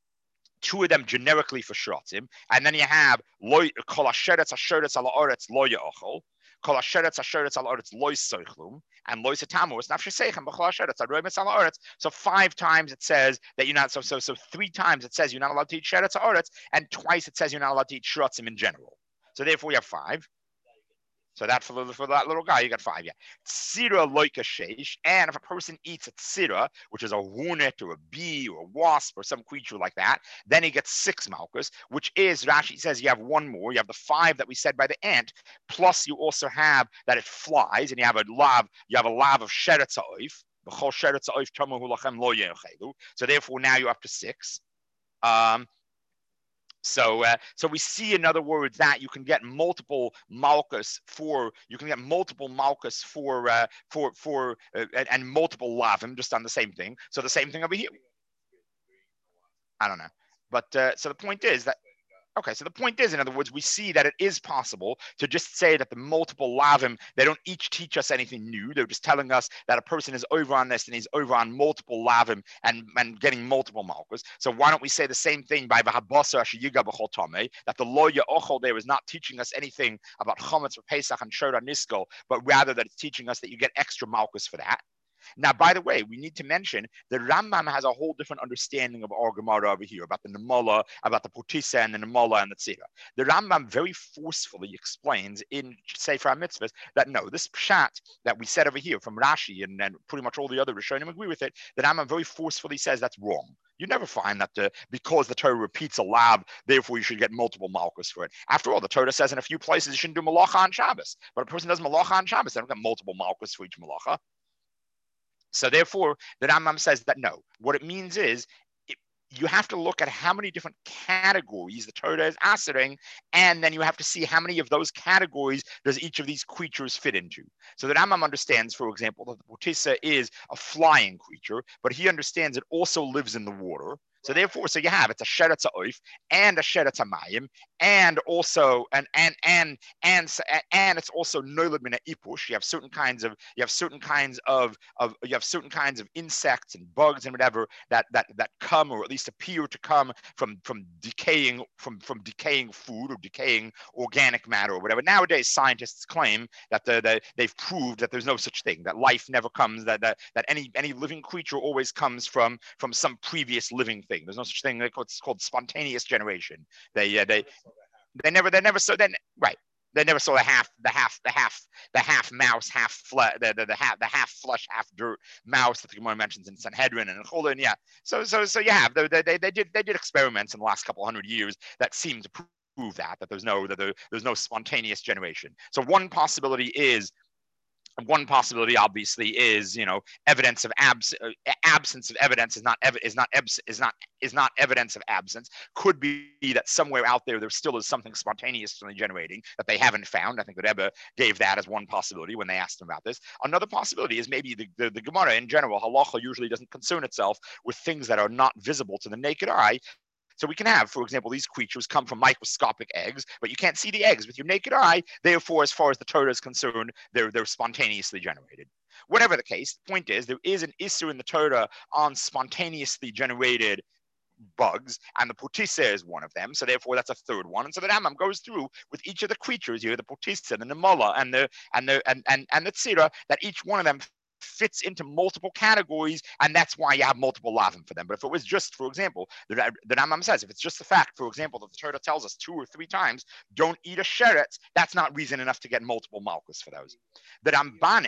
two of them generically for shrotzim, and then you have loy kol hasheretz hasheretz ala oretz lo ye'ochel, kol hasheretz hasheretz ala oretz lo yisochlum, and lo yisatamu es nafshesechem b'chol hasheretz aroimes ala oretz. So five times it says that you're not. So so so three times it says you're not allowed to eat sheretz oretz, and twice it says you're not allowed to eat shrotzim in general. So therefore you have five. So that for, for that little guy, you got five, yeah. Tzira loika sheish, and if a person eats a tzira, which is a hornet or a bee or a wasp or some creature like that, then he gets six malchus, which is, Rashi says you have one more. You have the five that we said by the ant, plus you also have that it flies, and you have a lav, you have a lav of sheretz ha'oif, b'chol sheretz ha'oif tomahu lachem lo ye'ochelu. So therefore now you're up to six. Um, So, uh, so we see, in other words, that you can get multiple malchus for you can get multiple malchus for uh, for for uh, and, and multiple lavim just on the same thing. So the same thing over here. I don't know, but uh, so the point is that. Okay, so the point is, in other words, we see that it is possible to just say that the multiple lavim, they don't each teach us anything new. They're just telling us that a person is over on this and he's over on multiple lavim and, and getting multiple malchus. So why don't we say the same thing by Vahabasa Shiyiga B'chol Tomei, that the Lo Ya'ochol there is not teaching us anything about Chometz for Pesach and Shora Nisko, but rather that it's teaching us that you get extra malchus for that. Now, by the way, we need to mention that Rambam has a whole different understanding of our Gemara over here, about the Nemola, about the Putisa and the Nemola and the Tzira. The Rambam very forcefully explains in Sefer HaMitzvahs that no, this pshat that we said over here from Rashi and, and pretty much all the other Rishonim agree with it, that Rambam very forcefully says that's wrong. You never find that the, because the Torah repeats a lab, therefore you should get multiple malchus for it. After all, the Torah says in a few places you shouldn't do malacha on Shabbos, but a person does malacha on Shabbos, they don't get multiple malchus for each malacha. So therefore, the Rambam says that no, what it means is it, you have to look at how many different categories the Torah is answering, and then you have to see how many of those categories does each of these creatures fit into. So the Rambam understands, for example, that the Potisa is a flying creature, but he understands it also lives in the water. So therefore, so you have it's a sheretz oif and a sheretz mayim, and also and and and and and it's also noilad min ipush. You have certain kinds of you have certain kinds of of you have certain kinds of insects and bugs and whatever that that that come or at least appear to come from from decaying from from decaying food or decaying organic matter or whatever. Nowadays, scientists claim that the, the they've proved that there's no such thing, that life never comes, that that that any any living creature always comes from from some previous living thing. There's no such thing. It's called spontaneous generation. They uh, they they never they never saw then right. They never saw the half the half the half the half mouse half flesh the, the the half the half flesh half dirt mouse that the Gemara mentions in Sanhedrin and Cholin. Yeah. So so so you have they, they they did they did experiments in the last couple hundred years that seem to prove that that there's no that there, there's no spontaneous generation. So one possibility is. One possibility, obviously, is you know evidence of abs- uh, absence of evidence is not ev- is not ebs- is not is not evidence of absence. Could be that somewhere out there there still is something spontaneously generating that they haven't found. I think that Rebbe gave that as one possibility when they asked him about this. Another possibility is maybe the, the, the Gemara in general, halacha usually doesn't concern itself with things that are not visible to the naked eye. So we can have, for example, these creatures come from microscopic eggs, but you can't see the eggs with your naked eye. Therefore, as far as the Torah is concerned, they're, they're spontaneously generated. Whatever the case, the point is there is an issue in the Torah on spontaneously generated bugs, and the Potisa is one of them. So therefore, that's a third one. And so the Rambam goes through with each of the creatures here, the Potisa, the Nemola, and the and the and and, and the Tzira, that each one of them fits into multiple categories, and that's why you have multiple lavim for them. But if it was just, for example, the, the Rambam says, if it's just the fact, for example, that the Torah tells us two or three times, don't eat a sheretz, that's not reason enough to get multiple malchus for those. The Ramban,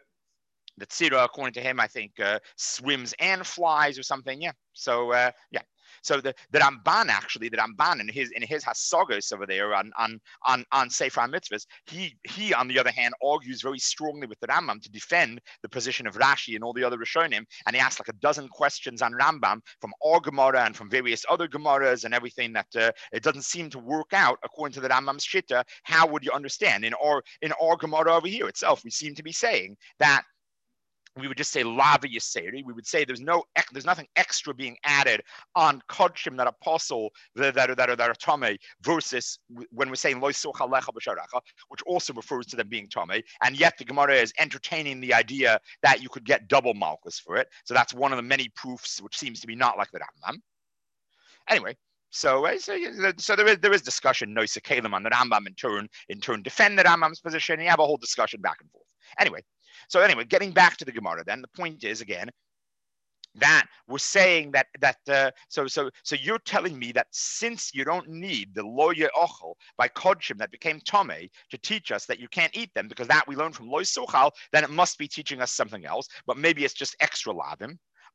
the Tzira, according to him, I think uh, swims and flies or something. Yeah. So uh, yeah. So the, the Ramban actually, the Ramban in his in his Hasagas over there on on on on Sefer HaMitzvahs, he he on the other hand argues very strongly with the Rambam to defend the position of Rashi and all the other Rishonim, and he asks like a dozen questions on Rambam from our Gemara and from various other Gemaras and everything that uh, it doesn't seem to work out according to the Rambam's Shitta. How would you understand in our in our Gemara over here itself? We seem to be saying that. We would just say lava yiseri. We would say there's no, there's nothing extra being added on kodshim that apostle that are that are that are tame versus when we're saying lo yisuch alecha b'sharacha, which also refers to them being tame, and yet the Gemara is entertaining the idea that you could get double malchus for it. So that's one of the many proofs which seems to be not like the Rambam. Anyway. So, so, so there is there is discussion, no sekalim on the Rambam in turn in turn defend the Rambam's position, and you have a whole discussion back and forth. Anyway, so anyway, getting back to the Gemara, then the point is again that we're saying that that uh, so so so you're telling me that since you don't need the lo ye'ochel by kodshim that became tomei to teach us that you can't eat them because that we learned from lo sochal, then it must be teaching us something else, but maybe it's just extra lavim.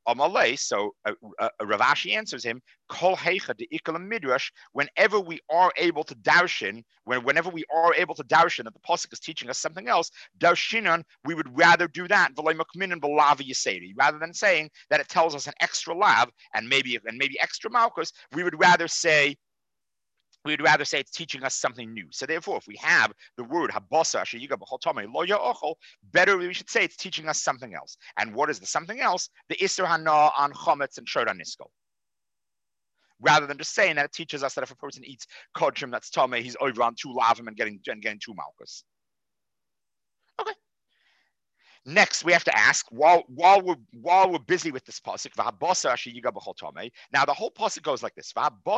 Amalei, so uh, uh, Rav Ashi answers him, Kol heicha de ikalam midrash, whenever we are able to darshan, when, whenever we are able to darshan that the pasuk is teaching us something else, darshinan, we would rather do that, v'lei makminan b'lav yiseri, rather than saying that it tells us an extra lav, and maybe, and maybe extra malchus, we would rather say, we'd rather say it's teaching us something new. So therefore, if we have the word habasa sheyiga b'chol tamei lo ya'ochol, better we should say it's teaching us something else. And what is the something else? The iser hana on chometz and shor niskol. Rather than just saying that it teaches us that if a person eats kodshim that's tamei, he's over on two lavim and getting and getting two malchus. Okay. Next, we have to ask while while we're while we're busy with this pasuk. Now the whole pasuk goes like this: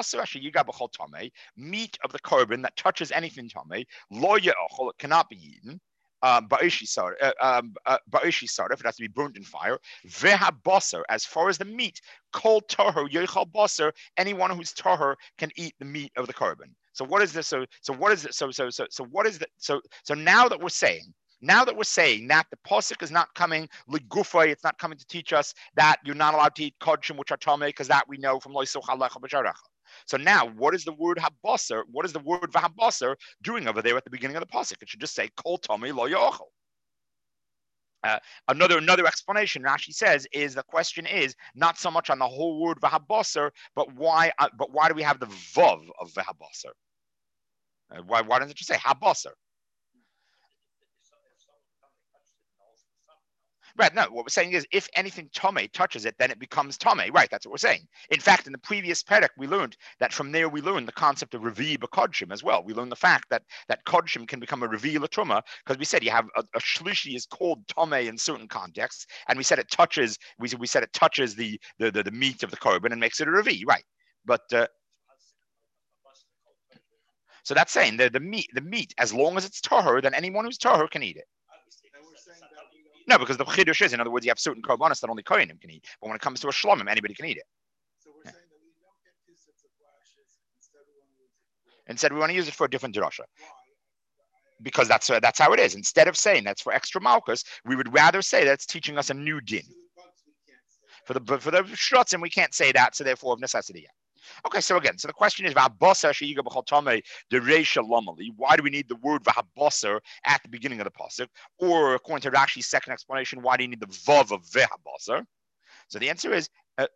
meat of the korban that touches anything tamei, lo ye'ochol, it cannot be eaten. Um, uh, um, uh, it has to be burnt in fire. Vehabasar, as far as the meat, kol tahor yochal basar, anyone who's tahor can eat the meat of the korban. So what is this? So so what is it? So so so so what is that? So so now that we're saying. Now that we're saying that the pasuk is not coming ligufay, it's not coming to teach us that you're not allowed to eat kodshim which are tamei, because that we know from loisoch halecha b'sharecha. So now, what is the word habasar? What is the word vahabasar doing over there at the beginning of the pasuk? It should just say kol tamei lo yochel. Uh, another another explanation Rashi says is the question is not so much on the whole word vahabasar, but why uh, but why do we have the vav of vahabasar? Uh, why why doesn't it just say habasar? Right, no, what we're saying is if anything Tomei touches it, then it becomes Tomei. Right, that's what we're saying. In fact, in the previous Perek, we learned that from there we learned the concept of Revi b'Kodshim as well. We learned the fact that that Kodshim can become a Revi l'Truma, because we said you have a, a Shlishi is called Tomei in certain contexts, and we said it touches, we, we said it touches the, the, the, the meat of the korban and makes it a Revi, right. But, uh, so that's saying the, the meat, the meat, as long as it's tahor, then anyone who's tahor can eat it. No, because the chidush is, in other words, you have certain korbanos that only kohenim can eat. But when it comes to a shlomim, anybody can eat it. So we're yeah. saying that we don't get two sets of lashes. Instead, we want to use it for a different drasha. Why? Because that's uh, that's how it is. Instead of saying that's for extra malchus, we would rather say that's teaching us a new din. For the for the shrotzim, we can't say that, so therefore of necessity. Yeah. Okay, so again, so the question is, why do we need the word vahabasar at the beginning of the pasuk? Or according to Rashi's second explanation, why do you need the vav of vehabasar? So the answer is, uh,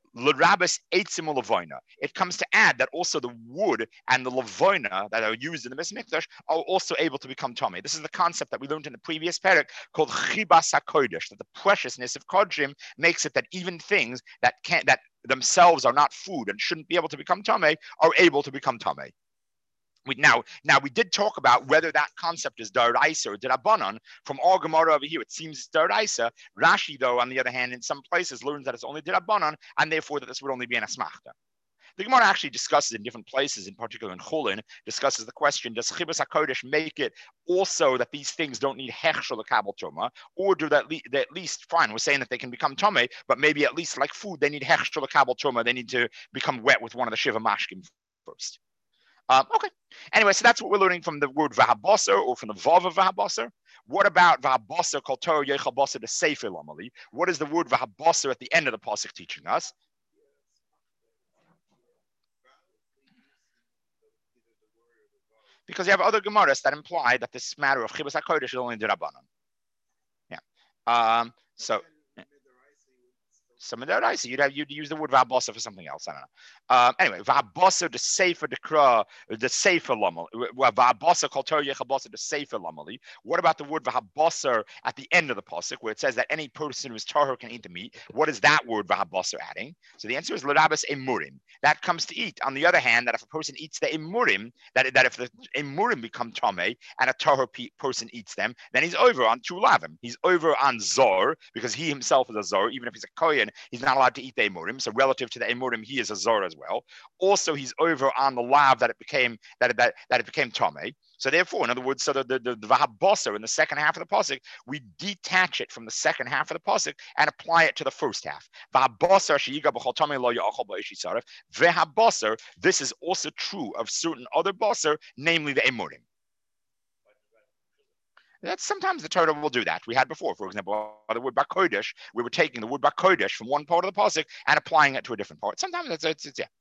it comes to add that also the wood and the lavoina that are used in the Beis Mikdash are also able to become tamei. This is the concept that we learned in the previous perek called chibas hakodesh, that the preciousness of kodshim makes it that even things that can't that themselves are not food and shouldn't be able to become tamei are able to become tamei. We, now, now we did talk about whether that concept is daraisa or dirabanan. From our Gemara over here, it seems it's daraisa. Rashi, though, on the other hand, in some places learns that it's only dirabanan, and therefore that this would only be an asmachta. The Gemara actually discusses in different places, in particular in Chulin, discusses the question: does chibas hakodesh make it also that these things don't need hechshel l'kabel truma, or do that le- they at least fine? We're saying that they can become tamei, but maybe at least like food, they need hechshel l'kabel truma. They need to become wet with one of the shiva mashkim first. Um, okay. Anyway, so that's what we're learning from the word vahabasar or from the vav of vahabasar. What about vahabasar kol Torah yechal basar the sefer lamali? What is the word vahabasar at the end of the pasuk teaching us? Because you have other gemaras that imply that this matter of chibas hakodesh is only derabanan. Yeah. Um. So. Some of that, you'd have you'd use the word vabasa for something else. I don't know. Um, anyway, vabasa the sefer dekra the sefer lamali. Vabasa kol Torah yechabasa the sefer lamali. What about the word vahabasa at the end of the pasuk where it says that any person who is tahor can eat the meat? What is that word vahabasa adding? So the answer is l'rabas emurim. That comes to eat. On the other hand, that if a person eats the emurim, that that if the emurim become tamei and a tahor pe- person eats them, then he's over on two lavim. He's over on zor because he himself is a zor, even if he's a kohen. He's not allowed to eat the emurim, so relative to the emurim, he is a zor as well. Also, he's over on the lav that it became that it, that, that it became tamei. So therefore, in other words, so the the, the, the vahabasar in the second half of the pasuk, we detach it from the second half of the pasuk and apply it to the first half. Vahabasar sheyiga b'chol tamei lo ya'achol ba'eshi saref. Vehabasar. This is also true of certain other basar, namely the emurim. That's sometimes the Torah will do that. We had before, for example, the word bakodesh. We were taking the word bakodesh from one part of the pasuk and applying it to a different part. Sometimes it's, it's, it's yeah.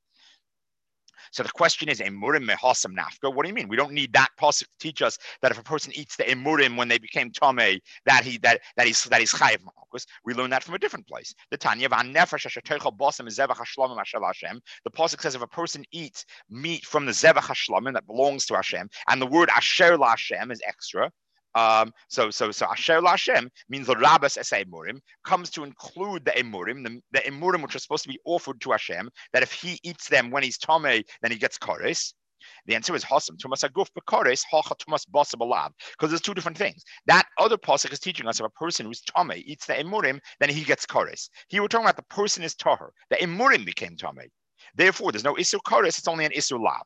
So the question is, emurim mehasam nafka. What do you mean? We don't need that pasuk to teach us that if a person eats the emurim when they became tamei, that he that that he's that he's chayiv malchus. We learn that from a different place. The Tanya v'anefesh asher toichel basam zevach hashlamim asher Hashem. The pasuk says if a person eats meat from the zevach hashlamim that belongs to Hashem, and the word asher la Hashem is extra. Um, so, so, so Asher Lashem means the Rabbas es Emurim comes to include the Emurim, the, the Emurim which are supposed to be offered to Hashem. That if he eats them when he's Tomei, then he gets Kores. The answer is Hasam Tumas Aguf Bekores Hacha Tumas Basab Alav, because there's two different things. That other pasuk is teaching us if a person who's Tomei eats the Emurim, then he gets Kores. Here we're talking about the person is Tahor. The Emurim became Tomei. Therefore, there's no Isur Kores. It's only an Isur Lav.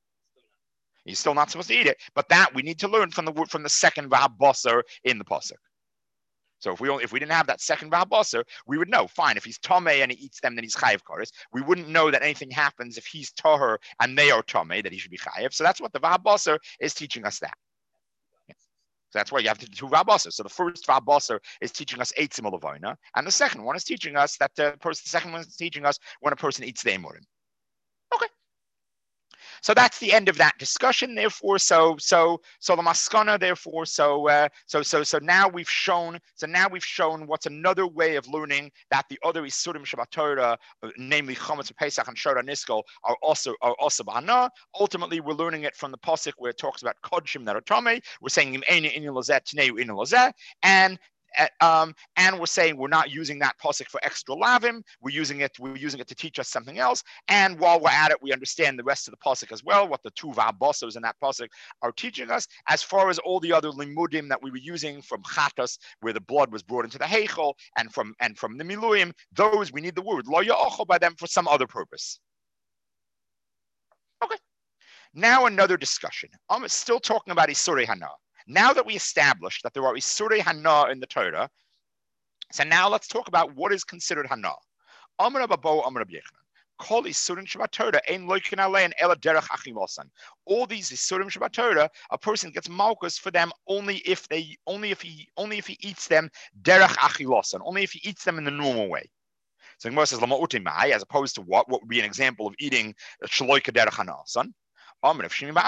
He's still not supposed to eat it, but that we need to learn from the from the second v'habasar in the pasuk. So if we if we didn't have that second v'habasar, we would know. Fine, if he's tamei and he eats them, then he's chayiv kares. We wouldn't know that anything happens if he's tahor and they are tamei, that he should be chayiv. So that's what the v'habasar is teaching us that. Yeah. So that's why you have to do two v'habasar. So the first v'habasar is teaching us eitzim olavona, and the second one is teaching us that the person. The second one is teaching us when a person eats the emurim. Okay. So that's the end of that discussion. Therefore, so so so the maskana. Therefore, so uh, so so so now we've shown. So now we've shown what's another way of learning that the other isurim Shabbat Torah, uh, namely Chametz Pesach and Shora Niskel, are also are also b'hana. Ultimately, we're learning it from the pasuk where it talks about kodshim that are tamei. We're saying im eni inu lozeh tneu inu lozeh, and Um, and we're saying we're not using that pasuk for extra lavim. We're using it. We're using it to teach us something else. And while we're at it, we understand the rest of the pasuk as well. What the two v'habasos in that pasuk are teaching us, as far as all the other limudim that we were using from chatas, where the blood was brought into the heichel, and from and from the miluim. Those we need the word lo ya'achol by them for some other purpose. Okay. Now another discussion. I'm still talking about Isurei Hana. Now that we established that there are Isurei Hana in the Torah, so now let's talk about what is considered Hana. Amar Babo, Amar Yechanan. Kol Isurim Shabbat Torah ein loikin alein ela derech achilosan. All these Isurim Shabbat Torah, a person gets malchus for them only if they, only if he, only if he eats them derech achilosan, only if he eats them in the normal way. So Gemara says lama utimai, as opposed to what? What would be an example of eating shloika derech hanasan? For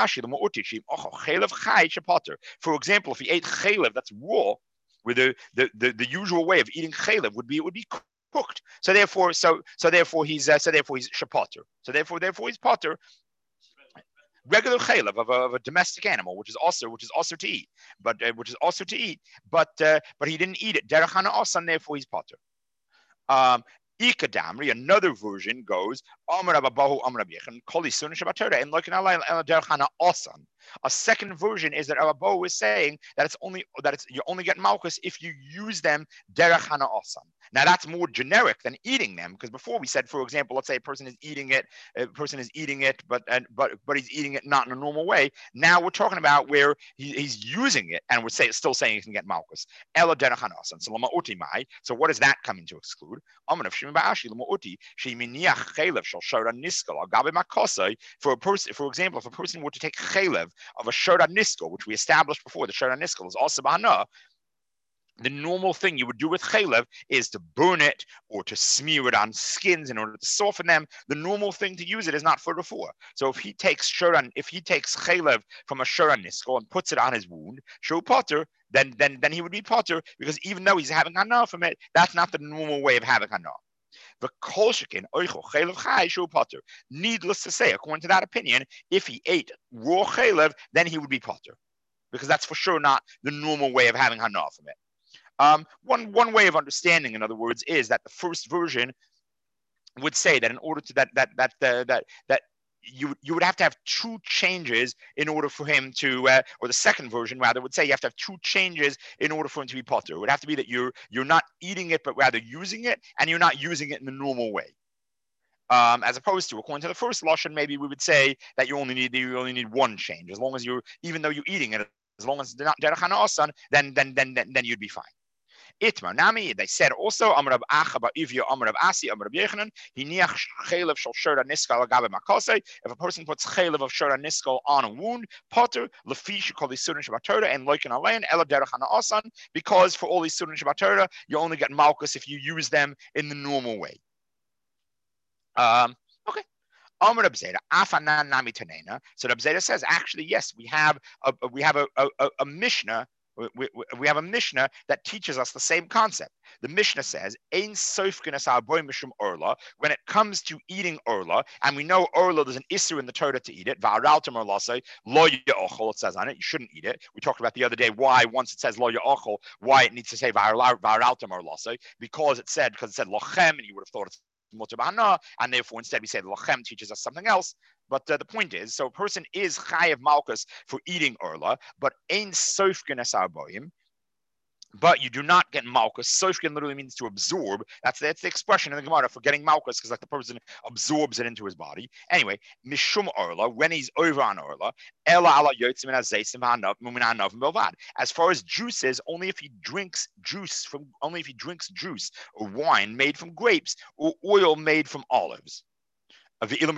example, if he ate chaylev, that's raw, where the, the, the, the usual way of eating chaylev would be it would be cooked. So therefore, so so therefore he's uh, so therefore he's shapater. So therefore, therefore he's potter. Regular chaylev of a, of a domestic animal, which is also which is also to eat, but uh, which is also to eat, but uh, but he didn't eat it. Derech hana asan, therefore he's potter. Um, Ikadamri, another version goes, a second version is that Abahu is saying that it's only that it's you only get malchus if you use them derech hana asan. Now that's more generic than eating them, because before we said, for example, let's say a person is eating it, a person is eating it, but and but but he's eating it not in a normal way. Now we're talking about where he, he's using it, and we're say, still saying he can get malchus. Ela derech hana asan. So lama uti mai. So what does that come into exclude? For a person, for example, if a person were to take chaylev of a shora niskal, which we established before, the shora niskal is also b'hana. The normal thing you would do with chaylev is to burn it or to smear it on skins in order to soften them. The normal thing to use it is not for refuah. So if he takes shora, if he takes chaylev from a shora niskal and puts it on his wound, shu potter, then then then he would be potter, because even though he's having hana from it, that's not the normal way of having hana. The kolshikin oichel chaylev chai shu potter. Needless to say, according to that opinion, if he ate raw chaylev, then he would be potter, because that's for sure not the normal way of having hana from it. Um, one one way of understanding, in other words, is that the first version would say that in order to that that that uh, that that you you would have to have two changes in order for him to, uh, or the second version rather would say you have to have two changes in order for him to be potter. It would have to be that you're you're not eating it, but rather using it, and you're not using it in the normal way. Um, as opposed to, according to the first lashon, maybe we would say that you only need you only need one change, as long as you're, even though you're eating it, as long as it's not derech hana asan, then then then then then you'd be fine. Itmar Nami, they said also, Amar Rab Acha Bar Ivya, Amar Rab Asi, Amar Rab Yechanan, Hiniach Chelev Shel Shora Niskal Agabe Makose. If a person puts Chelev of Shora Niskal on a wound, Potter, Lefi Shekol Yisurin Shabbat Torah, and Loikin Alein, Ela Derech Hana Asan, because for all these Yisurin Shabbat Torah, you only get Malchus if you use them in the normal way. Um, okay. Amar Rab Zera, Afanan Nami Tanena. So Rab Zera says, actually, yes, we have a we have a a, a, a Mishnah. We, we, we have a Mishnah that teaches us the same concept. The Mishnah says, Ein soifkenes boy mishum orla. When it comes to eating orla, and we know orla, there's an issue in the Torah to eat it. Va'araltem orla say lo ya'ochol. It says on it, you shouldn't eat it. We talked about the other day why once it says lo ya'ochol, why it needs to say va'araltem orla say, because it said because it said lochem, and you would have thought it's mutabana, and therefore instead we say lochem teaches us something else. But uh, the point is, so a person is chayev malchus for eating orla, but ein soifken es arboim. But you do not get malchus. Soifken literally means to absorb. That's that's the expression in the Gemara for getting malchus, because like the person absorbs it into his body. Anyway, mishum orla, when he's over on orla, ela ala yotzim azeisim ha'anav mu'minanav belvad. As far as juices, only if he drinks juice from, only if he drinks juice or wine made from grapes or oil made from olives. Now, on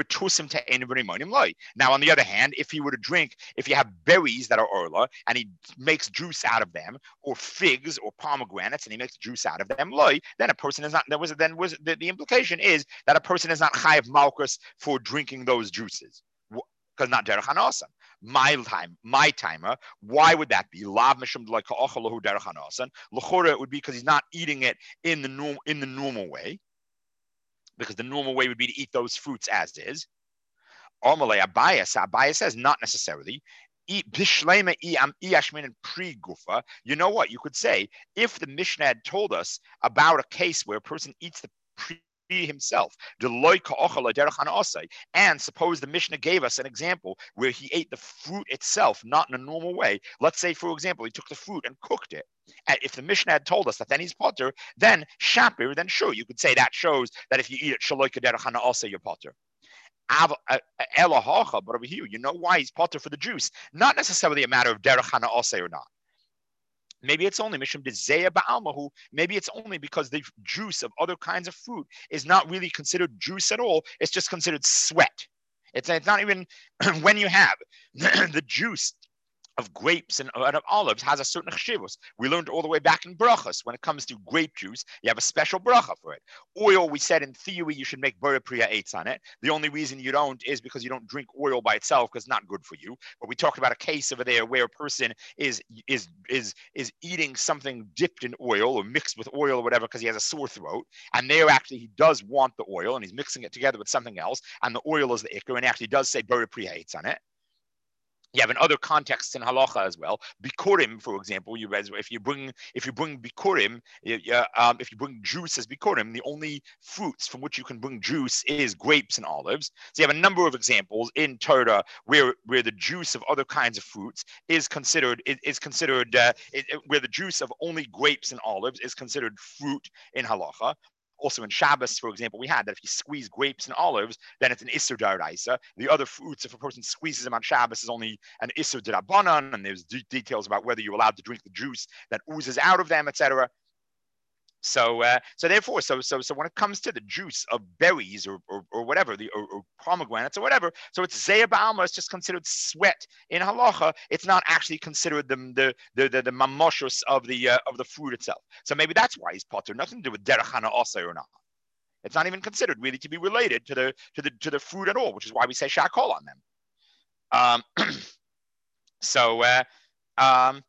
the other hand, if he were to drink, if you have berries that are orla and he makes juice out of them, or figs or pomegranates and he makes juice out of them, loy, then a person is not. There was then was the, the implication is that a person is not chayav malchus for drinking those juices, because not derech hanasan. My time, my timer. Why would that be? Lav mishum like ka'ochalahu derech hanasan. L'chora, it would be because he's not eating it in the norm in the normal way. Because the normal way would be to eat those fruits as is. Amalei Abaya, Abaya says not necessarily. You know what? You could say, if the Mishnah had told us about a case where a person eats the pre himself, and suppose the Mishnah gave us an example where he ate the fruit itself, not in a normal way. Let's say, for example, he took the fruit and cooked it. And if the Mishnah had told us that then he's potter, then shapir, then sure, you could say that shows that if you eat it, shaloi kederech hana also you're potter. But over here, you know why he's potter for the juice? Not necessarily a matter of derech hana also or not. Maybe it's only mishum dezeya ba'almahu. Maybe it's only because the juice of other kinds of fruit is not really considered juice at all. It's just considered sweat. It's, it's not even when you have the juice of grapes and, and of olives has a certain chshivus. We learned all the way back in brachas. When it comes to grape juice, you have a special bracha for it. Oil, we said in theory you should make bora priya eitz on it. The only reason you don't is because you don't drink oil by itself because it's not good for you. But we talked about a case over there where a person is is is is eating something dipped in oil or mixed with oil or whatever because he has a sore throat, and there actually he does want the oil and he's mixing it together with something else, and the oil is the ikar, and he actually does say bora priya eitz on it. You have in other contexts in halacha as well. Bikurim, for example, you if you bring if you bring bikurim, um, if you bring juice as bikurim, the only fruits from which you can bring juice is grapes and olives. So you have a number of examples in Torah where where the juice of other kinds of fruits is considered is, is considered uh, it, where the juice of only grapes and olives is considered fruit in halacha. Also in Shabbos, for example, we had that if you squeeze grapes and olives, then it's an Isser D'Oraisa. The other fruits, if a person squeezes them on Shabbos, is only an Isser D'Rabbanan, and there's d- details about whether you're allowed to drink the juice that oozes out of them, et cetera. So, uh, so therefore, so so so when it comes to the juice of berries or or, or whatever, the or, or pomegranates or whatever, so it's zeya ba'alma. It's just considered sweat in halacha. It's not actually considered the the the the, the mamoshus of the uh, of the fruit itself. So maybe that's why he's potter. Nothing to do with derech hana osay or not. It's not even considered really to be related to the to the to the fruit at all, which is why we say shakol on them. Um, so uh, um.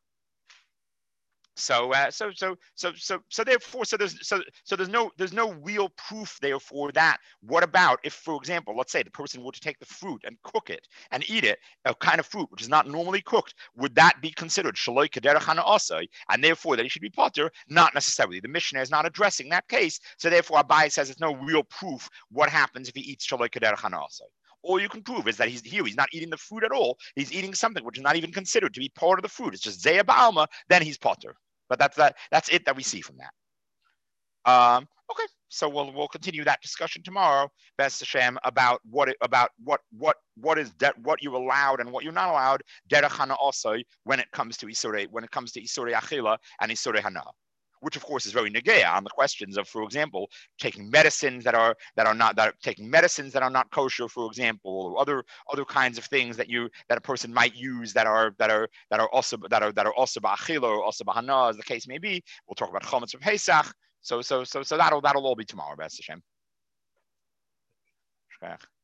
So, uh, so, so, so, so, so, therefore, so there's, so, so there's no, there's no real proof, therefore, that. What about if, for example, let's say the person were to take the fruit and cook it and eat it, a kind of fruit which is not normally cooked, would that be considered shaloi kederech hana osay, and therefore that he should be potter? Not necessarily. The Mishnah is not addressing that case, so therefore Abai says there's no real proof what happens if he eats shaloi kederech hana osay. All you can prove is that he's here. He's not eating the fruit at all. He's eating something which is not even considered to be part of the fruit. It's just zeya ba'alma. Then he's potter. But that's that. That's it that we see from that. Um, okay, so we'll we'll continue that discussion tomorrow, B'ez Hashem, about what it, about what what what is de- what you're allowed and what you're not allowed derech hana osay when it comes to isurei when it comes to isurei achila and isurei hana. which of course is very negaya on the questions of, for example, taking medicines that are that are not that are taking medicines that are not kosher, for example, or other other kinds of things that you that a person might use that are that are that are also that are that are also ba'achila or also ba'hana, as the case may be. We'll talk about chametz of Pesach. So so so so that'll that'll all be tomorrow, B'ez Hashem.